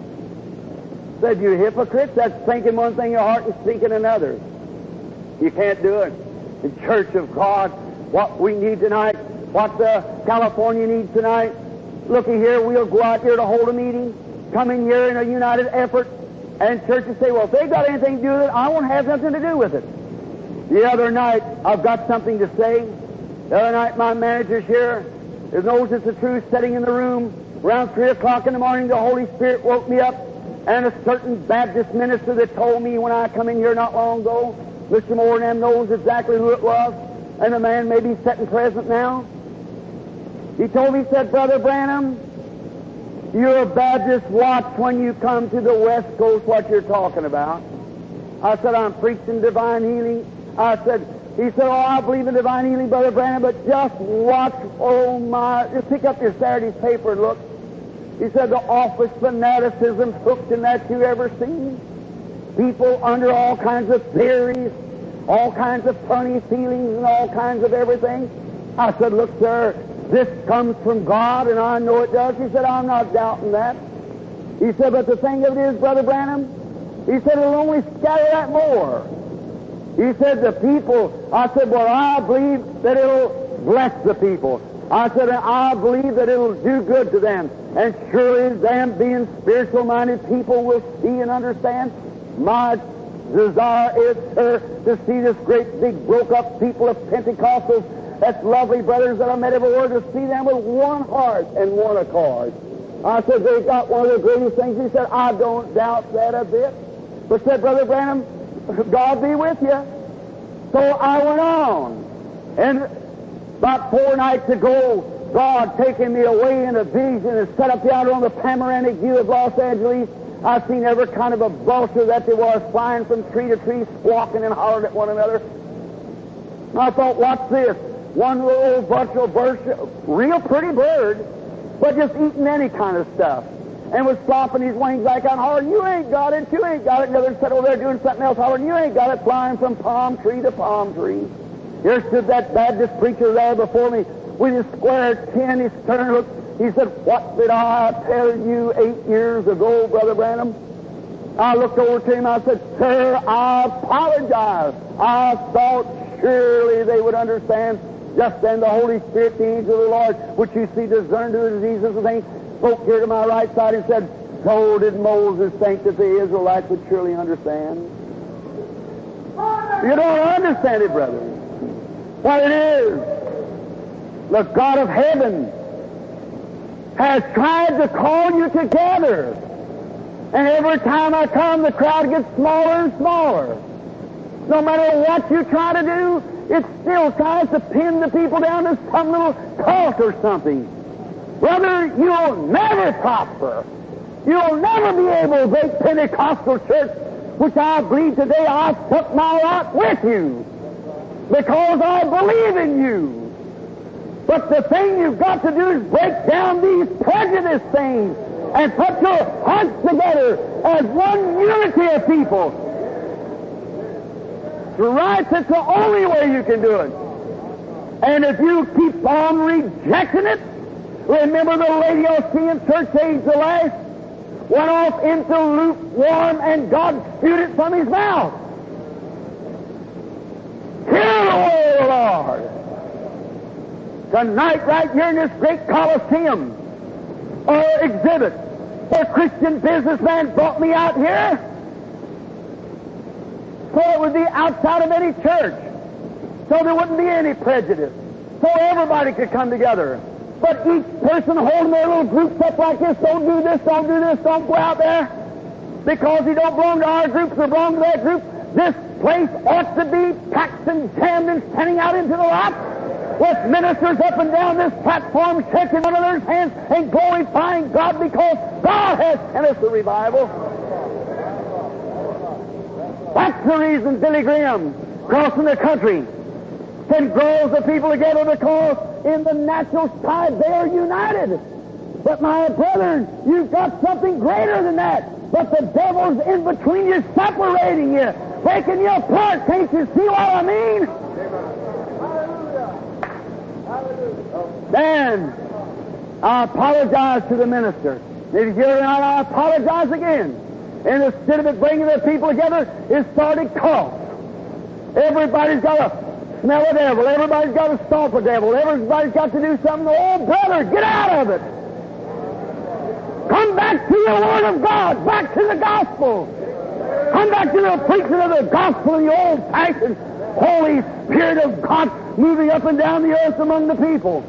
Said, you hypocrites, that's thinking one thing in your heart and speaking another. You can't do it. The Church of God, what we need tonight, what the California needs tonight, looky here, we'll go out here to hold a meeting, come in here in a united effort, and churches say, well, if they've got anything to do with it, I won't have nothing to do with it. The other night, I've got something to say. The other night, my manager's here, who knows it's the truth, sitting in the room. Around three o'clock in the morning, the Holy Spirit woke me up, and a certain Baptist minister that told me when I come in here not long ago, Mister Moore and them knows exactly who it was, and the man may be sitting present now. He told me, he said, Brother Branham, you're a Baptist, watch when you come to the West Coast what you're talking about. I said, I'm preaching divine healing. I said, he said, oh, I believe in divine healing, Brother Branham, but just watch, oh my, just pick up your Saturday's paper and look. He said, the office fanaticism hooked in that you ever seen. People under all kinds of theories, all kinds of funny feelings and all kinds of everything. I said, look, sir, this comes from God, and I know it does. He said, I'm not doubting that. He said, but the thing of it is, Brother Branham, he said, it'll only scatter that more. He said, the people, I said, well, I believe that it'll bless the people. I said, I believe that it'll do good to them. And surely them being spiritual-minded people will see and understand. My desire is, sir, to see this great big broke-up people of Pentecostals That's lovely brothers that I met everywhere to see them with one heart and one accord. I said, they've got one of the greatest things. He said, I don't doubt that a bit. But said, Brother Branham, God be with you. So I went on. And about four nights ago, God taking me away in a vision and set up yonder on the panoramic view of Los Angeles. I seen every kind of a vulture that there was flying from tree to tree, squawking and hollering at one another. And I thought, what's this? One little old vulture, vulture, real pretty bird, but just eating any kind of stuff. And was flopping his wings like I'm hollering, you ain't got it, you ain't got it. Another sat over there doing something else hollering, you ain't got it, flying from palm tree to palm tree. Here stood that Baptist preacher there before me with his square chin, his stern look. He said, what did I tell you eight years ago, Brother Branham? I looked over to him, I said, sir, I apologize. I thought surely they would understand. Just then the Holy Spirit, the angel of the Lord, which you see discern to the diseases and things, spoke here to my right side and said, so did Moses think that the Israelites would surely understand. You don't understand it, brother. What it is, the God of heaven has tried to call you together. And every time I come, the crowd gets smaller and smaller. No matter what you try to do, it still tries to pin the people down to some little cult or something. Brother, you'll never prosper. You'll never be able to break Pentecostal church, which I believe today I took my lot with you because I believe in you. But the thing you've got to do is break down these prejudice things and put your hearts together as one unity of people. Right, that's the only way you can do it. And if you keep on rejecting it, remember the Laodicean church age, the last, went off into lukewarm and God spewed it from his mouth. Hear the word of the Lord. Tonight, right here in this great Colosseum or exhibit, a Christian businessman brought me out here so it would be outside of any church, so there wouldn't be any prejudice, so everybody could come together. But each person holding their little groups up like this, don't do this, don't do this, don't go out there, because you don't belong to our groups or belong to that group. This place ought to be packed and jammed and standing out into the lot with ministers up and down this platform shaking one another's hands and glorifying God because God has sent us a revival. That's the reason Billy Graham, crossing the country, can grow the people together, because in the natural side they are united. But my brethren, you've got something greater than that. But the devil's in between you, separating you, breaking you apart. Can't you see what I mean? Then I apologize to the minister. If you hear it, I apologize again. And instead of it bringing the people together, it started cults. Everybody's got to smell a devil. Everybody's got to stomp a devil. Everybody's got to do something. Oh, brother, get out of it. Come back to your Word of God. Back to the gospel. Come back to the preaching of the gospel in the old-fashioned Holy Spirit of God moving up and down the earth among the people.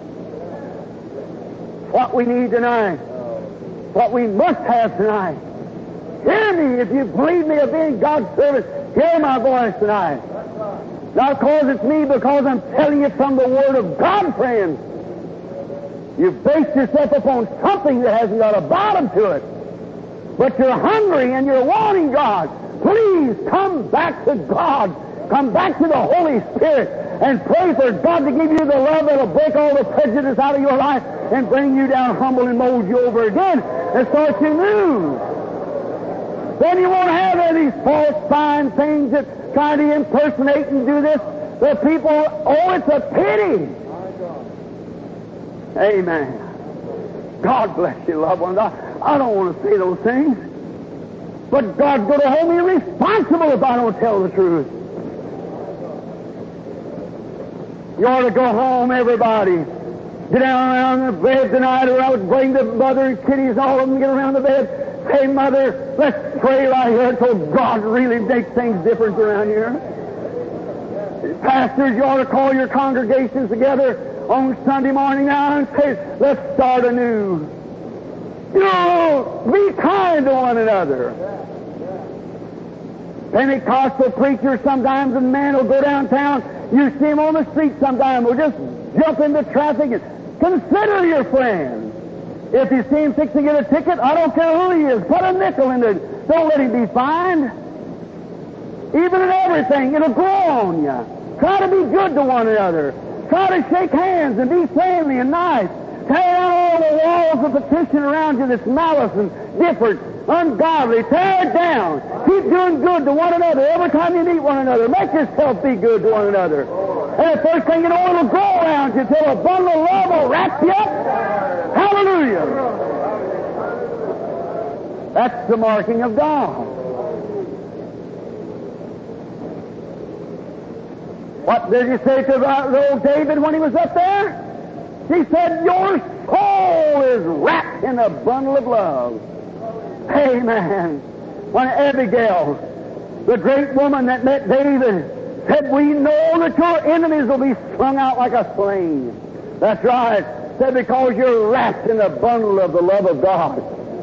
What we need tonight, what we must have tonight. Hear me if you believe me of being God's servant. Hear my voice tonight. Not because it's me, because I'm telling you from the Word of God, friends. You've based yourself upon something that hasn't got a bottom to it. But you're hungry and you're wanting God. Please come back to God. Come back to the Holy Spirit and pray for God to give you the love that'll break all the prejudice out of your life and bring you down humble and mold you over again and start you new. Then you won't have any of these false fine things that try to impersonate and do this. The people, oh, it's a pity. Amen. God bless you, loved ones. I, I don't want to say those things. But God's going to hold me responsible if I don't tell the truth. You ought to go home, everybody. Get down around the bed tonight, or I would bring the mother and kiddies, all of them, get around the bed. Say, Mother, let's pray right here until God really makes things different around here. Pastors, you ought to call your congregations together on Sunday morning now and say, let's start anew. You know, be kind to one another. Pentecostal preachers sometimes, and man will go downtown. You see him on the street sometimes. Will just jump into traffic and consider your friend. If you see him fixing to get a ticket, I don't care who he is. Put a nickel in there. Don't let him be fined. Even in everything, it'll grow on you. Try to be good to one another. Try to shake hands and be friendly and nice. Tear down all the walls of petition around you that's malice and different, ungodly. Tear it down. Keep doing good to one another every time you meet one another. Make yourself be good to one another. And the first thing you know, it'll grow around you till a bundle of love will wrap you up. Hallelujah. That's the marking of God. What did he say to old David when he was up there? He said, your soul is wrapped in a bundle of love. Amen. When Abigail, the great woman that met David, said, we know that your enemies will be strung out like a sling. That's right. Said, because you're wrapped in a bundle of the love of God.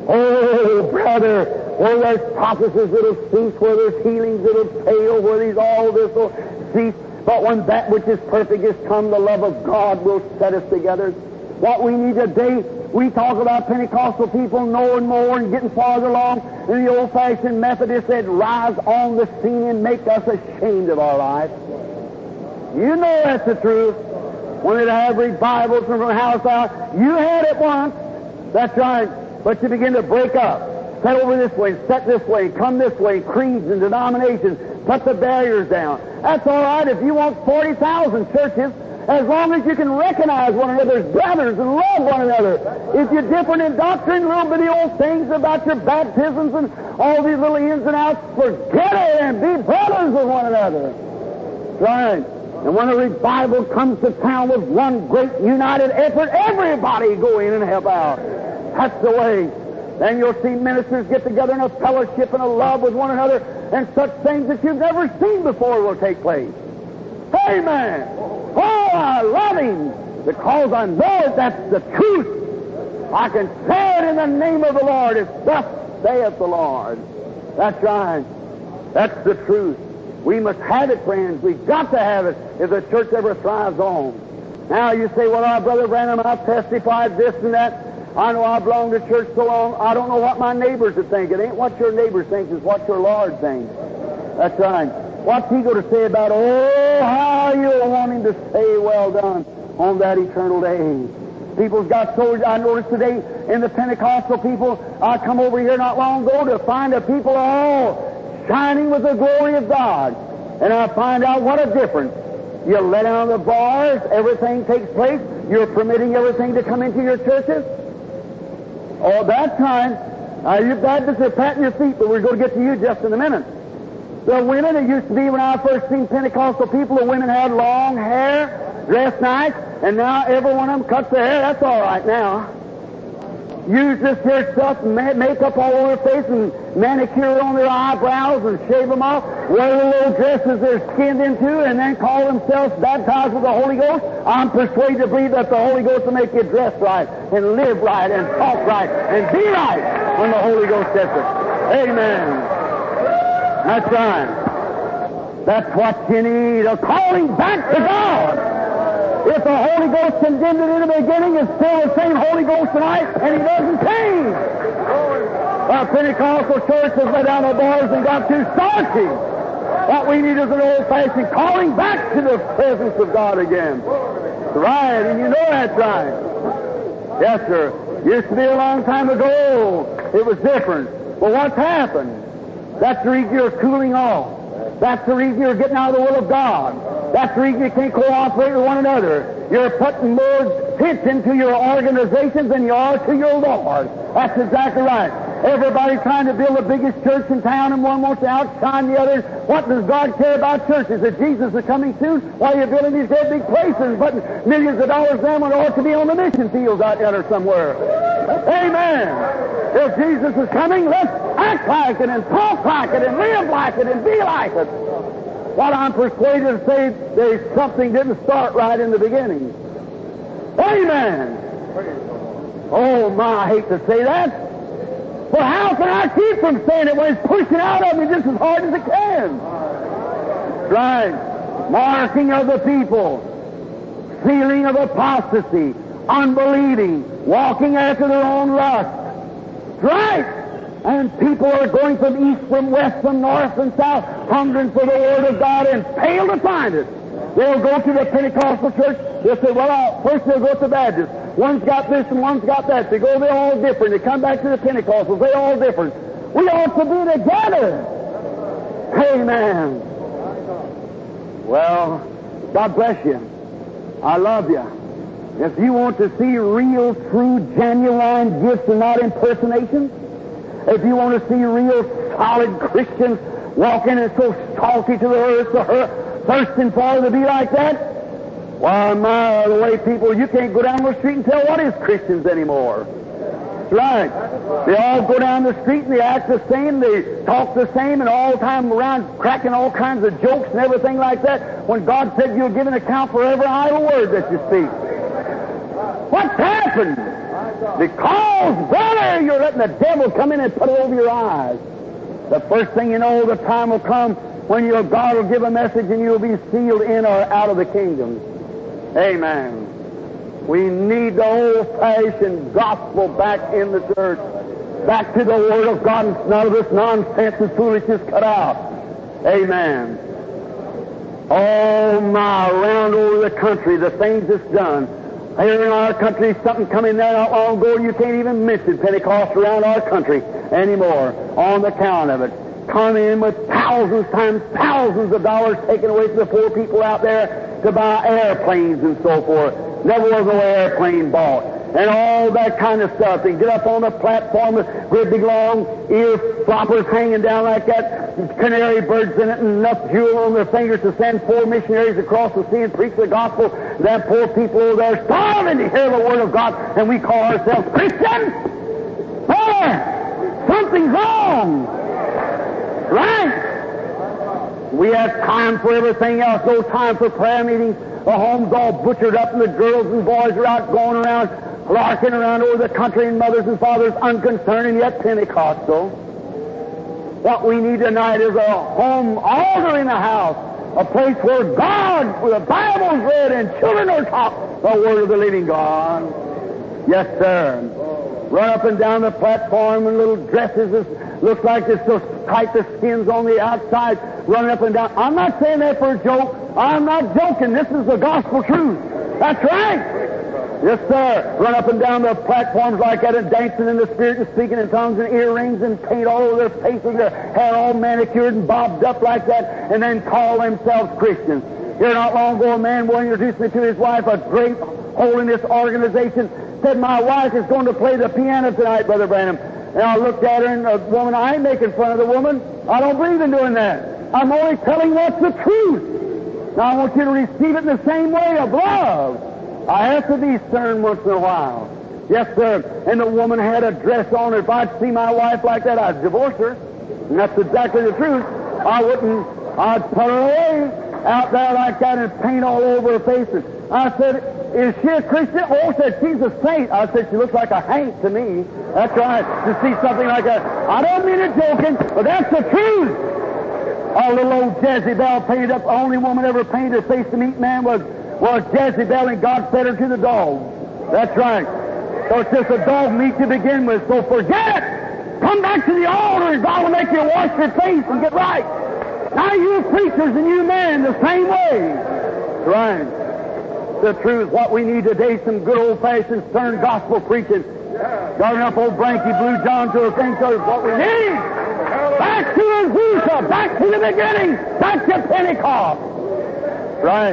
Oh, brother, where there's prophecies that'll cease, where there's healings that'll fail, where there's all this will cease. But when that which is perfect is come, the love of God will set us together. What we need today, we talk about Pentecostal people knowing more and getting farther along. And the old-fashioned Methodist said, rise on the scene and make us ashamed of our life. You know that's the truth. When they'd have revivals from house out, you had it once. That's right. But you begin to break up. Set over this way, set this way, come this way, creeds and denominations, put the barriers down. That's all right if you want forty thousand churches, as long as you can recognize one another as brothers and love one another. If you're different in doctrine, little bitty old things about your baptisms and all these little ins and outs, forget it and be brothers with one another. Right. And when a revival comes to town with one great united effort, everybody go in and help out. That's the way. Then you'll see ministers get together in a fellowship and a love with one another, and such things that you've never seen before will take place. Amen. Oh, I love him because I know that's the truth. I can say it in the name of the Lord. It's thus saith the Lord. That's right. That's the truth. We must have it, friends. We've got to have it if the church ever thrives on. Now you say, well, our Brother Branham, I've testified this and that. I know I belong to church so long, I don't know what my neighbors are thinking. It ain't what your neighbor thinks, it's what your Lord thinks. That's right. What's he going to say about, oh, how you'll want him to say, well done, on that eternal day. People's got so, I noticed today in the Pentecostal people, I come over here not long ago to find that people are all shining with the glory of God. And I find out what a difference. You let down the bars, everything takes place, you're permitting everything to come into your churches. Oh, that time, uh, you Baptists are patting your feet, but we're going to get to you just in a minute. The women, it used to be when I first seen Pentecostal people, the women had long hair, dressed nice, and now every one of them cuts their hair. That's all right now. Use this here stuff, ma- makeup all over their face, and manicure on their eyebrows, and shave them off, wear the little dresses they're skinned into, and then call themselves baptized with the Holy Ghost. I'm persuaded to believe that the Holy Ghost will make you dress right, and live right, and talk right, and be right when the Holy Ghost says it. Amen. That's right. That's what you need, a calling back to God. If the Holy Ghost condemned it in the beginning, it's still the same Holy Ghost tonight, and He doesn't change. Our Pentecostal church has let down the bars and got too starchy. What we need is an old-fashioned calling back to the presence of God again. Right, and you know that's right. Yes, sir. Used to be a long time ago. It was different. But what's happened? That's the reason you're cooling off. That's the reason you're getting out of the will of God. That's the reason you can't cooperate with one another. You're putting more pitch into your organizations than you are to your Lord. That's exactly right. Everybody's trying to build the biggest church in town, and one wants to outshine the other. What does God care about churches? If Jesus is coming soon, why are you building these great big places and putting millions of dollars in them when it ought to be on the mission fields out there somewhere? Amen. If Jesus is coming, let's act like it and talk like it and live like it and be like it. what I'm persuaded to say, there's something didn't start right in the beginning. Amen. Oh, my, I hate to say that. But how can I keep from saying it when it's pushing out of me just as hard as it can? Right. Marking of the people. Sealing of apostasy. Unbelieving. Walking after their own lust. Right. And people are going from east, from west, from north and south, hungering for the Word of God and fail to find it. They'll go to the Pentecostal church. They'll say, well, I'll, first they'll go to the Baptist. One's got this and one's got that. They go, they're all different. They come back to the Pentecostals. They're all different. We ought to be together. Amen. Well, God bless you. I love you. If you want to see real, true, genuine gifts and not impersonations, if you want to see real, solid Christians walking and so salty to the earth, to her, thirsting for to be like that, why, my, the way people, you can't go down the street and tell what is Christians anymore. That's right. They all go down the street and they act the same, they talk the same, and all the time around cracking all kinds of jokes and everything like that, when God said you'll give an account for every idle word that you speak. What's happened? Because, brother, you're letting the devil come in and put it over your eyes. The first thing you know, the time will come when your God will give a message and you'll be sealed in or out of the kingdom. Amen. We need the old-fashioned gospel back in the church. Back to the Word of God, and none of this nonsense and foolishness cut out. Amen. Oh, my, around over the country, the things that's done. Here in our country, something coming there not long ago, you can't even mention Pentecost around our country anymore on the account of it. Come in with thousands times thousands of dollars taken away from the poor people out there to buy airplanes and so forth. Never was no airplane bought. And all that kind of stuff. They get up on the platform with great big long ear floppers hanging down like that, canary birds in it, and enough jewel on their fingers to send four missionaries across the sea and preach the gospel. That poor people over there starving to hear the Word of God, and we call ourselves Christians? Brother, something's wrong. Right? We have time for everything else, no time for prayer meetings. The home's all butchered up, and the girls and boys are out going around, larking around over the country, and mothers and fathers unconcerned, and yet Pentecostal. What we need tonight is a home altar in the house, a place where God, where the Bible's read and children are taught the Word of the living God. Yes, sir. Run up and down the platform in little dresses that looks like they're so tight the skin's on the outside, running up and down. I'm not saying that for a joke. I'm not joking. This is the gospel truth. That's right. Yes, sir. Run up and down the platforms like that and dancing in the Spirit and speaking in tongues and earrings and paint all over their faces, their hair all manicured and bobbed up like that, and then call themselves Christians. Here not long ago, a man will introduce me to his wife, a great holiness organization, said, my wife is going to play the piano tonight, Brother Branham. And I looked at her, and the woman, I ain't making fun of the woman. I don't believe in doing that. I'm only telling what's the truth. Now I want you to receive it in the same way of love. I have to be stern once in a while. Yes, sir. And the woman had a dress on her. If I'd see my wife like that, I'd divorce her. And that's exactly the truth. I wouldn't, I'd put her away out there like that and paint all over her face. And I said, is she a Christian? Oh, said, she's a saint. I said, she looks like a haint to me. That's right. To see something like that. I don't mean it joking, but that's the truth. A little old Jezebel painted up. The only woman ever painted her face to meet man was, was Jezebel, and God fed her to the dog. That's right. So it's just a dog meat to begin with. So forget it. Come back to the altar, and God will make you wash your face and get right. Now you preachers and you men the same way. That's right. The truth, what we need today, some good old-fashioned stern gospel preaching. Starting up old Branky Blue John to a thing, so what we need. Back to Azusa, back to the beginning, back to Pentecost. Right.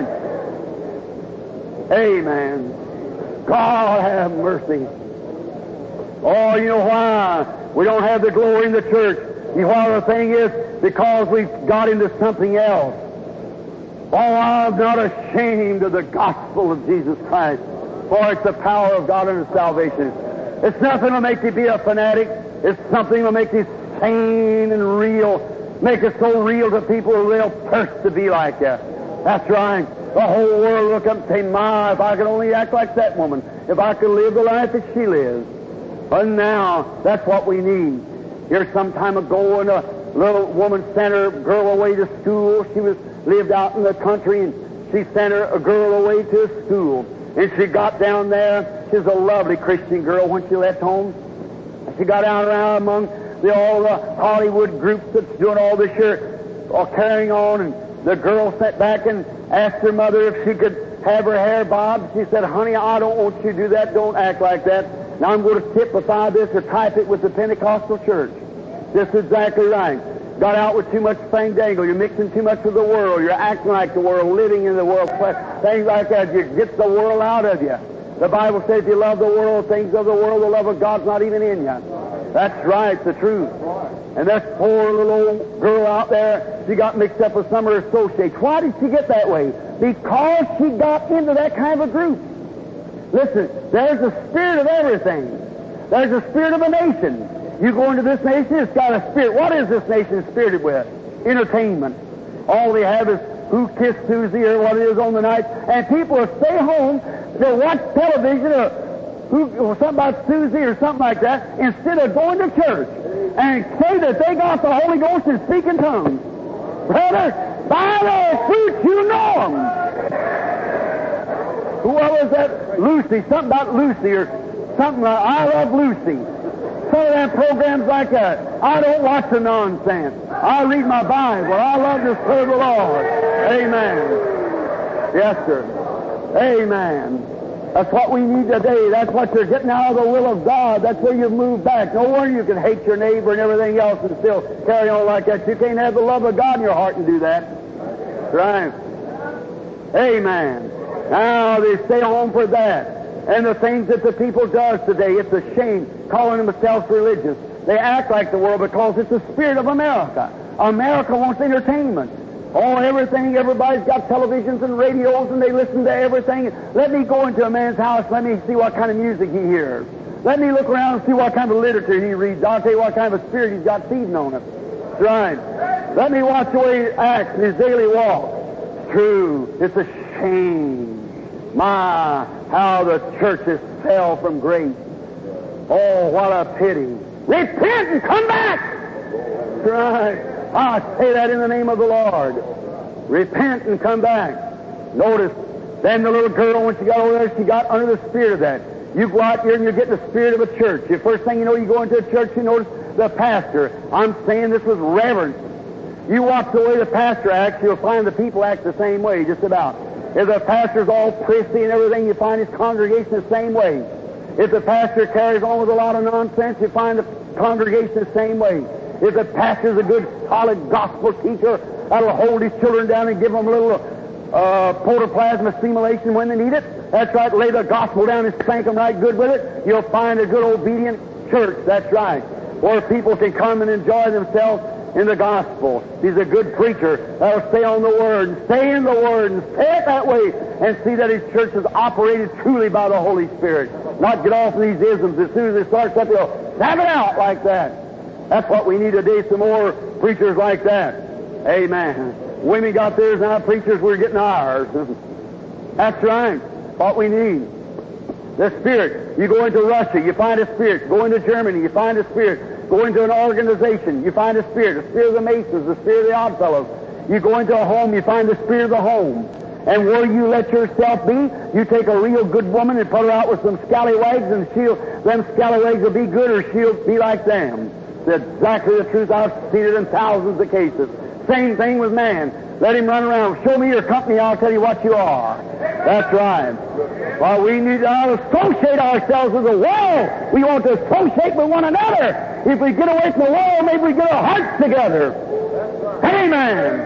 Amen. God have mercy. Oh, you know why we don't have the glory in the church? You know why the thing is? Because we've got into something else. Oh, I'm not ashamed of the gospel of Jesus Christ, for it's the power of God unto salvation. It's nothing to make you be a fanatic. It's something to make you sane and real. Make it so real to people they'll thirst to be like you. That's right. The whole world look up and say, my, if I could only act like that woman, if I could live the life that she lives. And now, that's what we need. Here some time ago, and a little woman sent her girl away to school. She was lived out in the country, and she sent her a girl away to a school. And she got down there. She was a lovely Christian girl when she left home. She got out around among the, all the Hollywood groups that's doing all this here, all carrying on, and the girl sat back and asked her mother if she could have her hair bobbed. She said, honey, I don't want you to do that. Don't act like that. Now I'm going to typify this or type it with the Pentecostal church. That's exactly right. Got out with too much fandangle. You're mixing too much with the world. You're acting like the world, living in the world. Things like that. You get the world out of you. The Bible says if you love the world, things of the world, the love of God's not even in you. That's right, the truth. And that poor little old girl out there, she got mixed up with some of her associates. Why did she get that way? Because she got into that kind of a group. Listen, there's a spirit of everything. There's a spirit of a nation. You go into this nation, it's got a spirit. What is this nation spirited with? Entertainment. All they have is Who Kissed Susie or what it is on the night. And people will stay home, they'll watch television or, who, or something about Susie or something like that, instead of going to church and say that they got the Holy Ghost and speak in tongues. Brother, by their fruits you know them. What was that? Lucy, something about Lucy or something like I Love Lucy. Some of them programs like that. I don't watch the nonsense. I read my Bible. I love to serve the Lord. Amen. Yes, sir. Amen. That's what we need today. That's what you're getting out of the will of God. That's where you've moved back. No wonder you can hate your neighbor and everything else and still carry on like that. You can't have the love of God in your heart and do that. Right. Amen. Now they stay home for that. And the things that the people does today, it's a shame, calling themselves religious. They act like the world because it's the spirit of America. America wants entertainment. Oh, everything, everybody's got televisions and radios and they listen to everything. Let me go into a man's house, let me see what kind of music he hears. Let me look around and see what kind of literature he reads. I'll tell you what kind of a spirit he's got feeding on him. That's right. Let me watch the way he acts in his daily walk. It's true. It's a shame. My, how the churches fell from grace. Oh, what a pity. Repent and come back! That's right. I say that in the name of the Lord. Repent and come back. Notice, then the little girl, when she got over there, she got under the spirit of that. You go out here and you get the spirit of a church. The first thing you know, you go into a church, you notice the pastor. I'm saying this with reverence. You watch the way the pastor acts, you'll find the people act the same way, just about. If the pastor's all prissy and everything, you find his congregation the same way. If the pastor carries on with a lot of nonsense, you find the congregation the same way. If the pastor's a good, solid gospel teacher that'll hold his children down and give them a little uh, protoplasm assimilation when they need it, that's right, lay the gospel down and spank them right good with it, you'll find a good, obedient church, that's right, where people can come and enjoy themselves in the gospel. He's a good preacher that'll stay on the Word and stay in the Word and stay it that way and see that his church is operated truly by the Holy Spirit. Not get off in these isms. As soon as it starts up, they'll snap it out like that. That's what we need today, some more preachers like that. Amen. Women got theirs, now preachers, we're getting ours. That's right. What we need. The Spirit. You go into Russia, you find a Spirit. Go into Germany, you find a Spirit. Go into an organization, you find a Spirit. The Spirit of the Masons, the Spirit of the Oddfellows. You go into a home, you find the Spirit of the home. And where you let yourself be, you take a real good woman and put her out with some scallywags, and she'll, them scallywags will be good or she'll be like them. It's exactly the truth. I've seen it in thousands of cases. Same thing with man. Let him run around. Show me your company, I'll tell you what you are. That's right. Well, we need to associate ourselves with the world. We want to associate with one another. If we get away from the world, maybe we get our hearts together. Amen.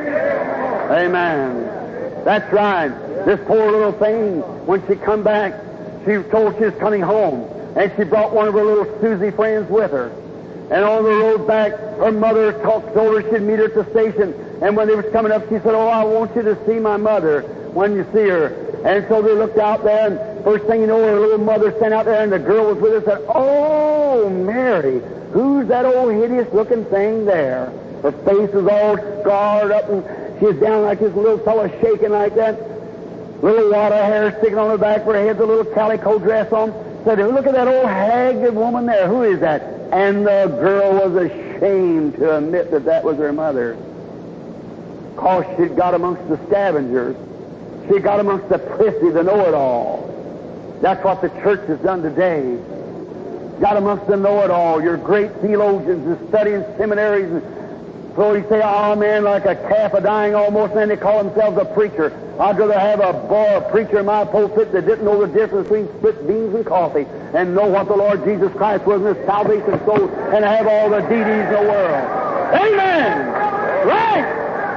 Amen. That's right. This poor little thing, when she come back, she was told she was coming home. And she brought one of her little Susie friends with her. And on the road back, her mother talked, told her she'd meet her at the station. And when they was coming up, she said, oh, I want you to see my mother when you see her. And so they looked out there, and first thing you know, her little mother sat out there, and the girl was with her and said, oh, Mary, who's that old hideous-looking thing there? Her face is all scarred up, and she's down like this little fellow shaking like that. Little water hair sticking on the back of her head, the little calico dress on. Said, look at that old haggard woman there. Who is that? And the girl was ashamed to admit that that was her mother. Because she'd got amongst the scavengers. She got amongst the prissy, the know-it-all. That's what the church has done today. Got amongst the know-it-all, your great theologians and studying seminaries. And so you say, oh man, like a calf a dying almost, and then they call themselves a preacher. I'd rather have a boy, a preacher in my pulpit that didn't know the difference between split beans and coffee and know what the Lord Jesus Christ was in his salvation soul and have all the D Ds in the world. Amen! Right!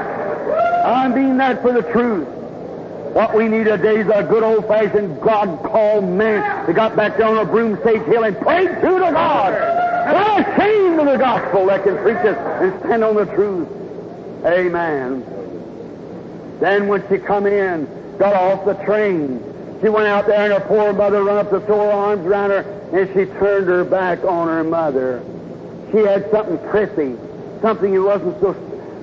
I mean that for the truth. What we need today is a good old-fashioned God-called man that got back down on a broomstage hill and prayed to the God. What a shame of the gospel that can preach it and stand on the truth. Amen. Then when she come in, got off the train, she went out there and her poor mother run up to throw her arms around her, and she turned her back on her mother. She had something prissy, something that wasn't so,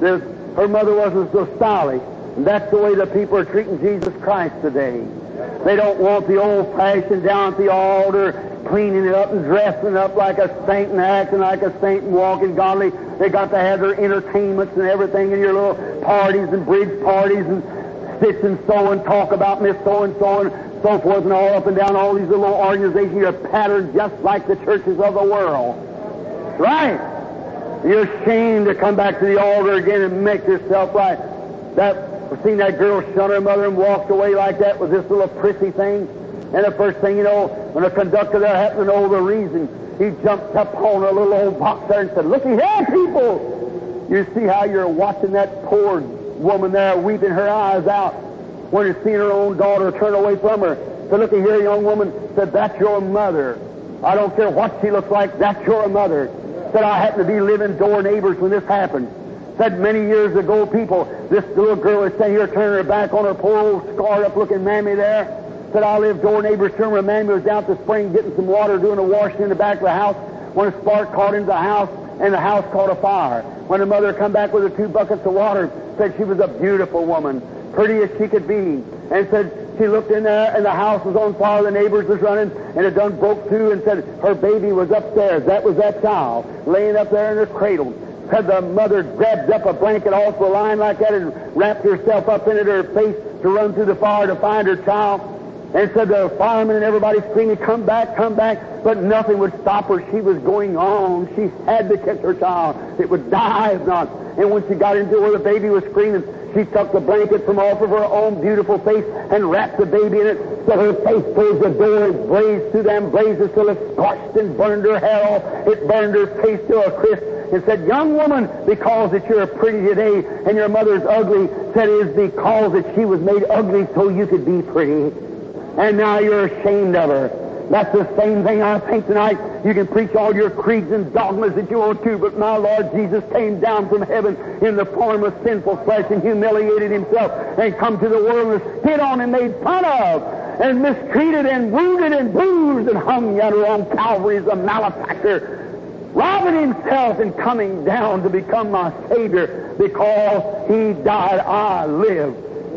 her mother wasn't so stylish. And that's the way the people are treating Jesus Christ today. They don't want the old-fashioned down at the altar, cleaning it up and dressing up like a saint and acting like a saint and walking godly. They got to have their entertainments and everything and your little parties and bridge parties and stitch and sew and talk about Miss so-and-so and so forth and all up and down all these little organizations. You're patterned just like the churches of the world. Right? You're ashamed to come back to the altar again and make yourself right. That I've seen that girl shun her mother and walked away like that with this little prissy thing. And the first thing you know, when the conductor there happened to know the reason, he jumped up on a little old box there and said, looky here, people! You see how you're watching that poor woman there weeping her eyes out when she's seen her own daughter turn away from her. So looky here, young woman, said, that's your mother. I don't care what she looks like, that's your mother. Said, I happen to be living door neighbors when this happened. Said many years ago, people, this little girl is standing here turning her back on her poor old scarred-up-looking mammy there. Said, I lived door neighbors to her. My mammy was down at the spring getting some water, doing a washing in the back of the house when a spark caught into the house, and the house caught a fire. When her mother come back with her two buckets of water, said she was a beautiful woman, pretty as she could be, and said she looked in there, and the house was on fire, the neighbors was running, and it done broke through, and said her baby was upstairs. That was that child, laying up there in her cradle. Said the mother grabbed up a blanket off the line like that and wrapped herself up in it, her face, to run through the fire to find her child. And said the firemen and everybody screaming, come back, come back. But nothing would stop her. She was going on. She had to catch her child. It would die if not. And when she got into where the baby was screaming, she took the blanket from off of her own beautiful face and wrapped the baby in it so her face towards the door and blazed through them blazes till it scorched and burned her hair off. It burned her face to a crisp. And said, young woman, because that you're pretty today and your mother's ugly, said it is because that she was made ugly so you could be pretty. And now you're ashamed of her. That's the same thing I think tonight. You can preach all your creeds and dogmas that you want to, but my Lord Jesus came down from heaven in the form of sinful flesh and humiliated himself and come to the world and spit on and made fun of and mistreated and wounded and bruised and hung yonder on Calvary as a malefactor, robbing himself and coming down to become my Savior. Because he died, I live.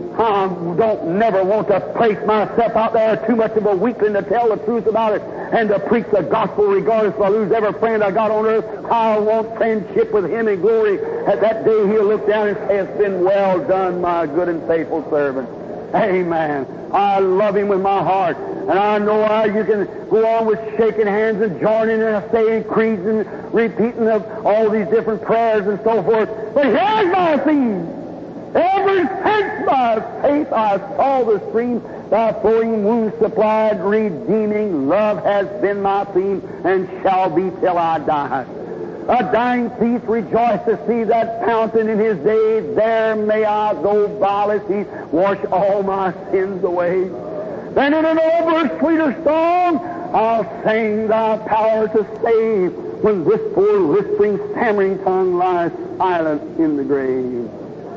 I don't never want to place myself out there too much of a weakling to tell the truth about it and to preach the gospel regardless if I lose every friend I got on earth. I want friendship with him in glory. At that day he'll look down and say, it's been well done, my good and faithful servant. Amen. I love him with my heart. And I know how you can go on with shaking hands and joining and saying creeds and repeating of all these different prayers and so forth. But here's my theme. Ever since my faith I saw the stream, thy flowing wounds supplied, redeeming love has been my theme and shall be till I die. A dying thief rejoiced to see that fountain in his day. There may I go vile as he, wash all my sins away. Then in an over sweeter song, I'll sing thy power to save when this poor whispering, stammering tongue lies silent in the grave.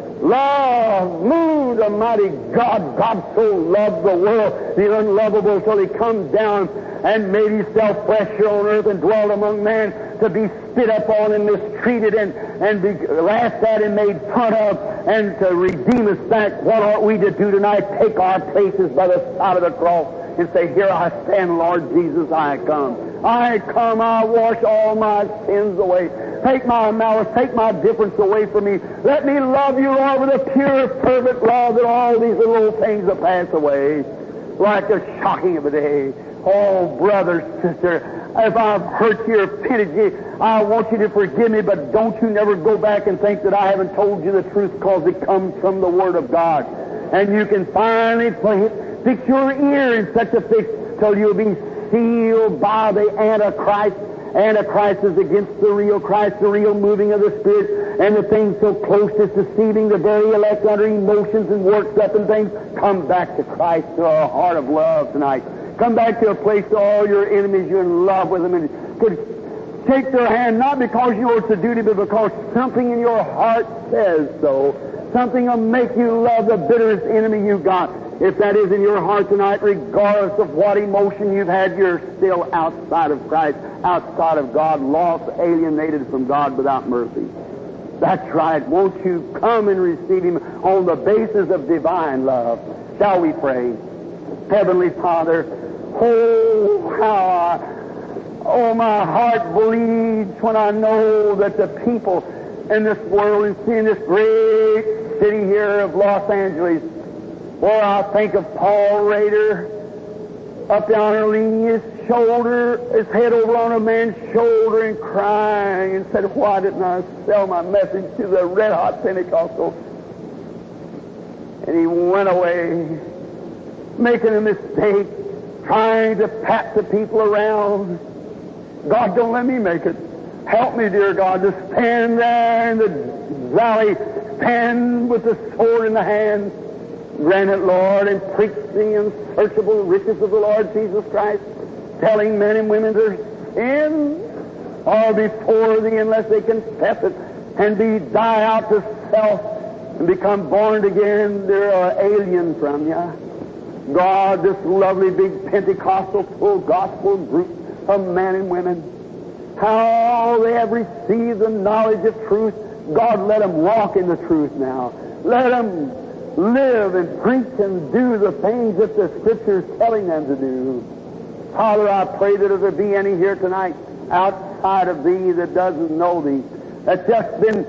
Love moved the mighty God. God so loved the world, the unlovable, till he come down and made himself flesh here on earth and dwelt among men. to be spit upon and mistreated and, and be laughed at and made fun of, and to redeem us back. What ought we to do tonight? Take our places by the side of the cross and say, here I stand, Lord Jesus, I come. I come, I wash all my sins away. Take my malice, take my difference away from me. Let me love you, Lord, with a pure, perfect love, that all these little things will pass away like the shocking of a day. Oh, brother, sister, if I've hurt you or pitted you, I want you to forgive me, but don't you never go back and think that I haven't told you the truth, because it comes from the Word of God. And you can finally fix your ear in such a fix till you'll be sealed by the Antichrist. Antichrist is against the real Christ, the real moving of the Spirit, and the things so close to deceiving the very elect under emotions and worked up and things. Come back to Christ, to a heart of love tonight. Come back to a place to all your enemies, you're in love with them, and could take their hand, not because you owe it to duty, but because something in your heart says so. Something will make you love the bitterest enemy you got. If that is in your heart tonight, regardless of what emotion you've had, you're still outside of Christ, outside of God, lost, alienated from God without mercy. That's right. Won't you come and receive Him on the basis of divine love? Shall we pray? Heavenly Father, oh, how I, oh, my heart bleeds when I know that the people in this world, and seeing this great city here of Los Angeles, or I think of Paul Rader up yonder leaning his shoulder, his head over on a man's shoulder and crying and said, why didn't I sell my message to the red-hot Pentecostals? And he went away, making a mistake, trying to pat the people around. God, don't let me make it. Help me, dear God, to stand there in the valley, stand with the sword in the hand. Grant it, Lord, and preach the unsearchable riches of the Lord Jesus Christ, telling men and women their sin are before Thee unless they confess it and be die out to self and become born again. They're an alien from You. God, this lovely big Pentecostal full gospel group of men and women, how they have received the knowledge of truth. God, let them walk in the truth now. Let them live and preach and do the things that the Scripture is telling them to do. Father, I pray that if there be any here tonight outside of Thee that doesn't know Thee, that's just been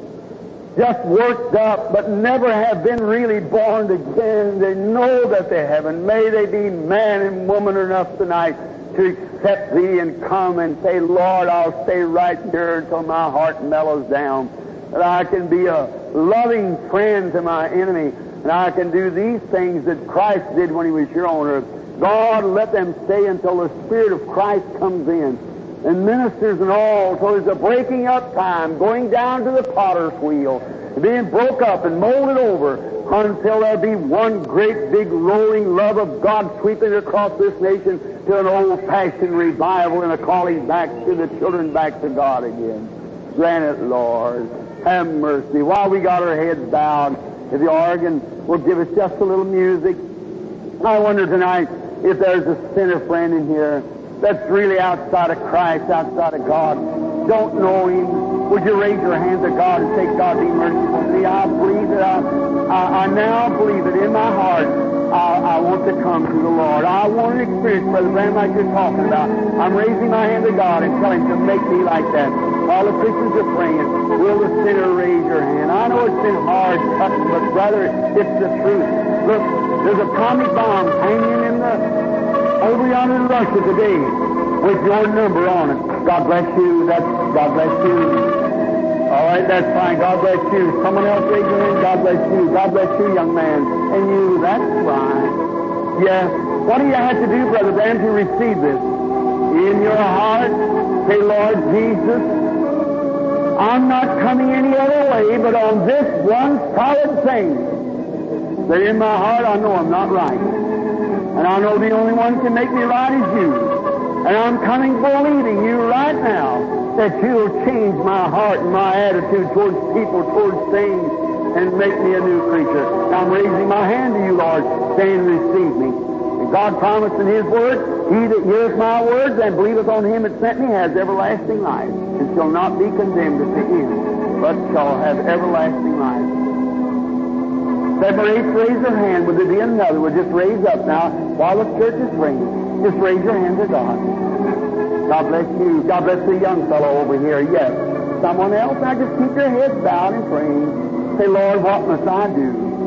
just worked up but never have been really born again, they know that they haven't. May they be man and woman enough tonight to accept Thee and come and say, Lord, I'll stay right here until my heart mellows down, that I can be a loving friend to my enemy, and I can do these things that Christ did when He was here on earth. God, let them stay until the Spirit of Christ comes in and ministers and all, till there's a breaking up time, going down to the potter's wheel, being broke up and molded over until there be one great big rolling love of God sweeping across this nation to an old-fashioned revival and a calling back to the children back to God again. Grant it, Lord. Have mercy. While we got our heads bowed, if the organ will give us just a little music. I wonder tonight if there's a sinner friend in here that's really outside of Christ, outside of God, don't know Him. Would you raise your hand to God and say, God, be merciful to me? I believe that I, I, I now believe it in my heart. I, I want to come to the Lord. I want an experience, Brother Branham, like you're talking about. I'm raising my hand to God and telling Him to make me like that. All the Christians are praying. Will the sinner raise your hand? I know it's been hard, tough, but brother, it's the truth. Look, there's a atomic bomb hanging in the over yonder in Russia today with your number on it. God bless you. That's God bless you. All right, that's fine. God bless you. Someone else raise your hand. God bless you. God bless you, young man. And you, that's fine. Yes. What do you have to do, Brother Dan, to receive this? In your heart, say, Lord Jesus, I'm not coming any other way but on this one solid thing. That in my heart I know I'm not right. And I know the only one who can make me right is You. And I'm coming believing You right now that You'll change my heart and my attitude towards people, towards things, and make me a new creature. I'm raising my hand to You, Lord, saying, receive me. And God promised in His Word, He that heareth my words and believeth on Him that sent me has everlasting life, and shall not be condemned at the end, but shall have everlasting life. Everybody raise their hand. Would there be another? Would just raise up now while the church is ringing. Just raise your hand to God. God bless you. God bless the young fellow over here. Yes. Someone else? Now just keep your heads bowed and praying. Say, Lord, what must I do?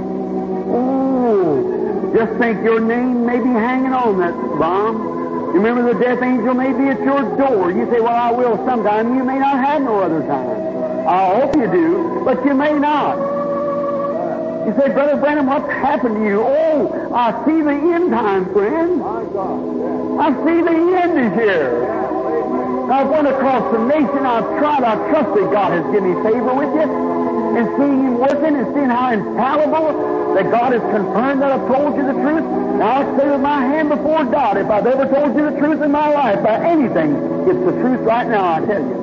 Oh, just think your name may be hanging on that bomb. You remember the death angel may be at your door. You say, well, I will sometime. You may not have no other time. I hope you do, but you may not. You say, Brother Branham, what's happened to you? Oh, I see the end time, friend. I see the end is here. I've went across the nation. I've tried. I've trusted God has given me favor with you. And seeing Him working and seeing how infallible that God has confirmed that I've told you the truth. Now I say with my hand before God, if I've ever told you the truth in my life by anything, it's the truth right now, I tell you.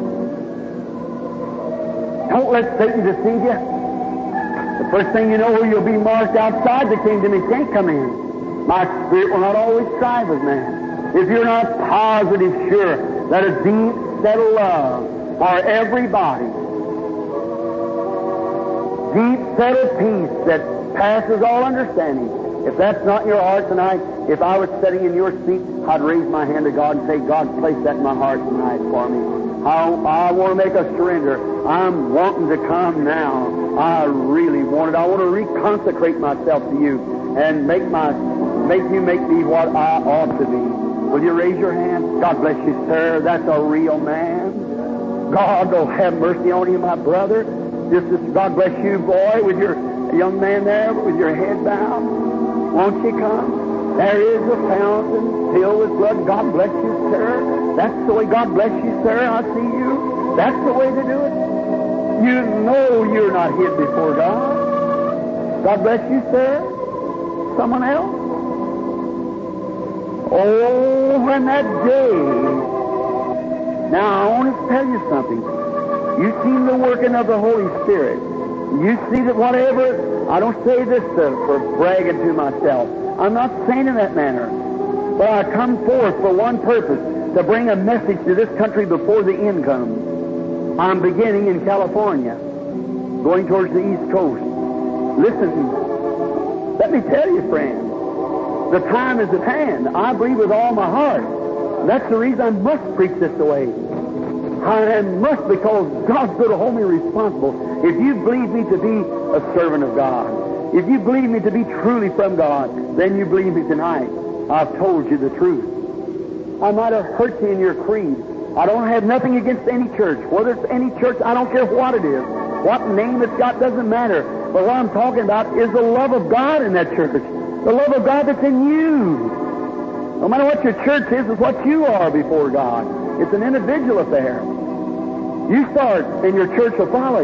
Don't let Satan deceive you. The first thing you know, you'll be marked outside the kingdom. He can't come in. My spirit will not always strive with man. If you're not positive sure that a deep, settled love for everybody, deep, settled peace that passes all understanding, if that's not in your heart tonight, if I was sitting in your seat, I'd raise my hand to God and say, God, place that in my heart tonight for me. I, I want to make a surrender. I'm wanting to come now. I really want it. I want to reconsecrate myself to you and make my, make you make me what I ought to be. Will you raise your hand? God bless you, sir. That's a real man. God will have mercy on you, my brother. Just as God bless you, boy, with your young man there, with your head bowed. Won't you come? There is a fountain filled with blood. God bless you, sir. That's the way. God bless you, sir. I see you. That's the way to do it. You know you're not hid before God. God bless you, sir. Someone else? Oh, when that day. Now, I want to tell you something. You've seen the working of the Holy Spirit. You see that whatever, I don't say this to, for bragging to myself. I'm not saying in that manner. But I come forth for one purpose, to bring a message to this country before the end comes. I'm beginning in California, going towards the East Coast. Listen, let me tell you, friend, the time is at hand. I believe with all my heart. That's the reason I must preach this way. I must, because God's going to hold me responsible. If you believe me to be a servant of God, if you believe me to be truly from God, then you believe me tonight. I've told you the truth. I might have hurt you in your creed. I don't have nothing against any church. Whether it's any church, I don't care what it is. What name it's got doesn't matter. But what I'm talking about is the love of God in that church. The love of God that's in you. No matter what your church is, it's what you are before God. It's an individual affair. You start, and your church will follow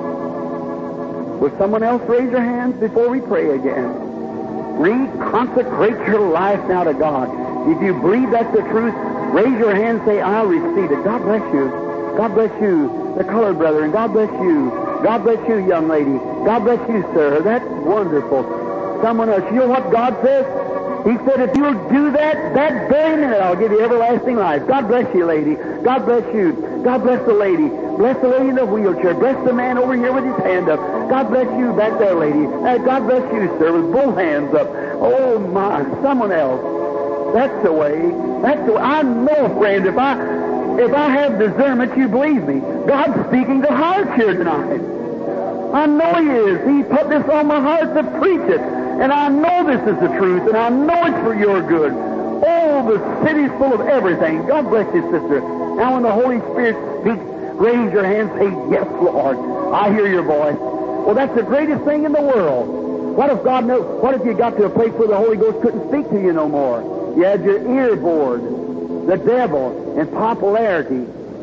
you. Will someone else raise your hands before we pray again? Reconsecrate your life now to God. If you believe that's the truth, raise your hand and say, I'll receive it. God bless you. God bless you, the colored brother, and God bless you. God bless you, young lady. God bless you, sir. That's wonderful. Someone else. You know what God says? He said, if you'll do that, that very minute, I'll give you everlasting life. God bless you, lady. God bless you. God bless the lady. Bless the lady in the wheelchair. Bless the man over here with his hand up. God bless you back there, lady. Uh, God bless you, sir, with both hands up. Oh, my. Someone else. That's the way. That's the way. I know, friend, if I, if I have discernment, you believe me. God's speaking to hearts here tonight. I know He is. He put this on my heart to preach it. And I know this is the truth, and I know it's for your good. Oh, the city's full of everything. God bless you, sister. Now when the Holy Spirit speaks, raise your hand and say, yes, Lord. I hear your voice. Well, that's the greatest thing in the world. What if God knows? What if you got to a place where the Holy Ghost couldn't speak to you no more? You had your ear bored. The devil and popularity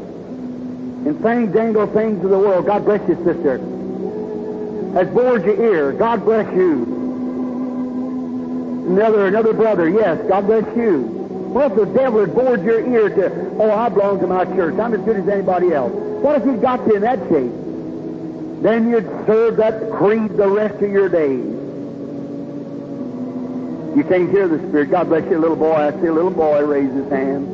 and things, dangle things of the world. God bless you, sister. Has bored your ear. God bless you. Another, another brother, yes, God bless you. What if the devil had bored your ear to, oh, I belong to my church, I'm as good as anybody else? What if he got you in that shape? Then you'd serve that creed the rest of your days. You can't hear the Spirit. God bless you, little boy. I see a little boy raise his hand.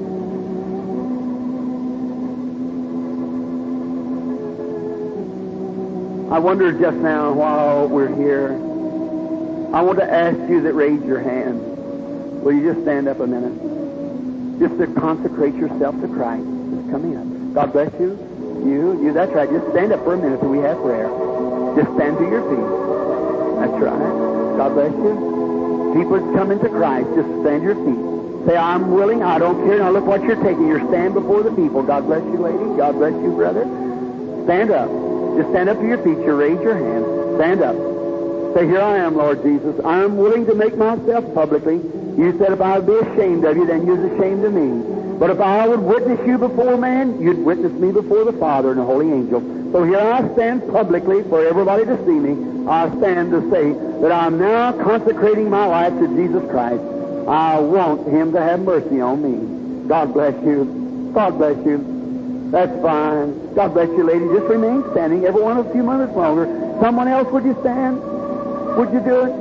I wonder just now while we're here, I want to ask you that raise your hand. Will you just stand up a minute? Just to consecrate yourself to Christ. Just come in. God bless you. You, you, that's right. Just stand up for a minute till we have prayer. Just stand to your feet. That's right. God bless you. People that come into Christ, just stand to your feet. Say, I'm willing, I don't care. Now look what you're taking. You're stand before the people. God bless you, lady. God bless you, brother. Stand up. Just stand up to your feet. You raise your hand. Stand up. Say, here I am, Lord Jesus. I'm willing to make myself publicly. You said if I would be ashamed of you, then you're ashamed of me. But if I would witness you before man, you'd witness me before the Father and the holy angel. So here I stand publicly for everybody to see me. I stand to say that I'm now consecrating my life to Jesus Christ. I want Him to have mercy on me. God bless you. God bless you. That's fine. God bless you, lady. Just remain standing. Everyone a few minutes longer. Someone else, would you stand? Would you do it?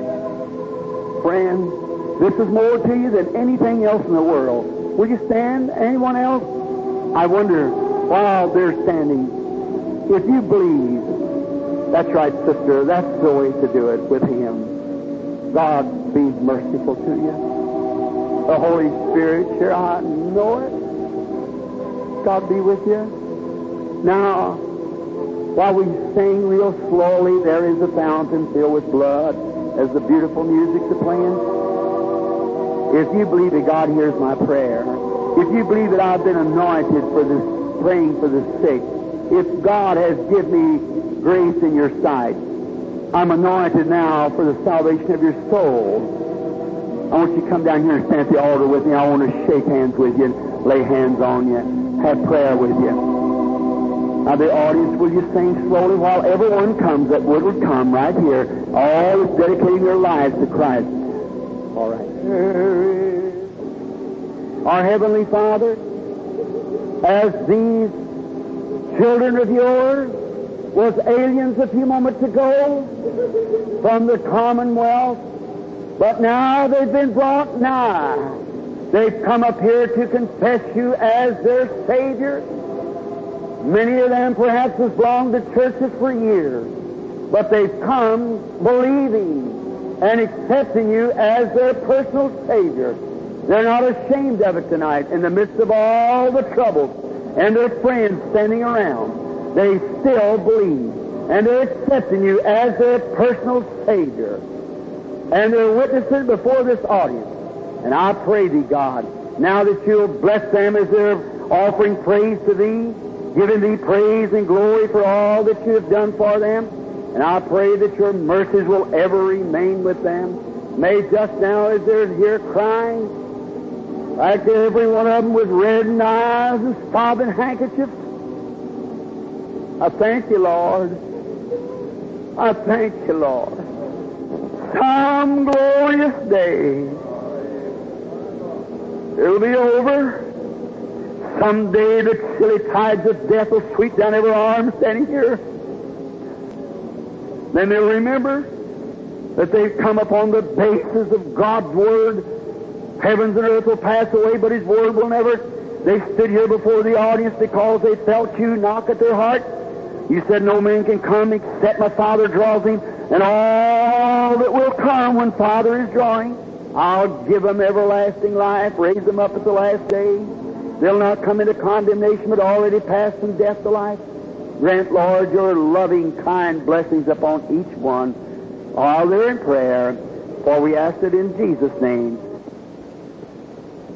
Friend, this is more to you than anything else in the world. Would you stand? Anyone else? I wonder, while they're standing, if you believe, that's right, sister, that's the way to do it with Him. God be merciful to you. The Holy Spirit, sure, I know it. God be with you. Now, while we sing real slowly, there is a fountain filled with blood, as the beautiful music's playing. If you believe that God hears my prayer, if you believe that I've been anointed for this, praying for the sick, if God has given me grace in your sight, I'm anointed now for the salvation of your soul. I want you to come down here and stand at the altar with me. I want to shake hands with you and lay hands on you, have prayer with you. Now, the audience, will you sing slowly while everyone comes that would, would come right here, all is dedicating their lives to Christ. All right. Our Heavenly Father, as these children of yours was aliens a few moments ago from the commonwealth, but now they've been brought nigh. They've come up here to confess you as their Savior. Many of them perhaps has belonged to churches for years, but they've come believing and accepting you as their personal Savior. They're not ashamed of it tonight in the midst of all the troubles and their friends standing around. They still believe, and they're accepting you as their personal Savior. And they're witnesses before this audience. And I pray Thee, God, now that You'll bless them as they're offering praise to Thee, giving Thee praise and glory for all that You have done for them. And I pray that Your mercies will ever remain with them. May just now as they're here crying, like every one of them with reddened eyes and sobbing handkerchiefs, I thank You, Lord. I thank You, Lord. Some glorious day, it'll be over. Someday the chilly tides of death will sweep down every arm standing here. Then they'll remember that they've come upon the basis of God's Word. Heavens and earth will pass away, but His Word will never. They stood here before the audience because they felt You knock at their heart. You said, no man can come except my Father draws him, and all that will come when Father is drawing, I'll give them everlasting life, raise them up at the last day. They'll not come into condemnation, but already passed from death to life. Grant, Lord, Your loving, kind blessings upon each one while they're in prayer, for we ask it in Jesus' name.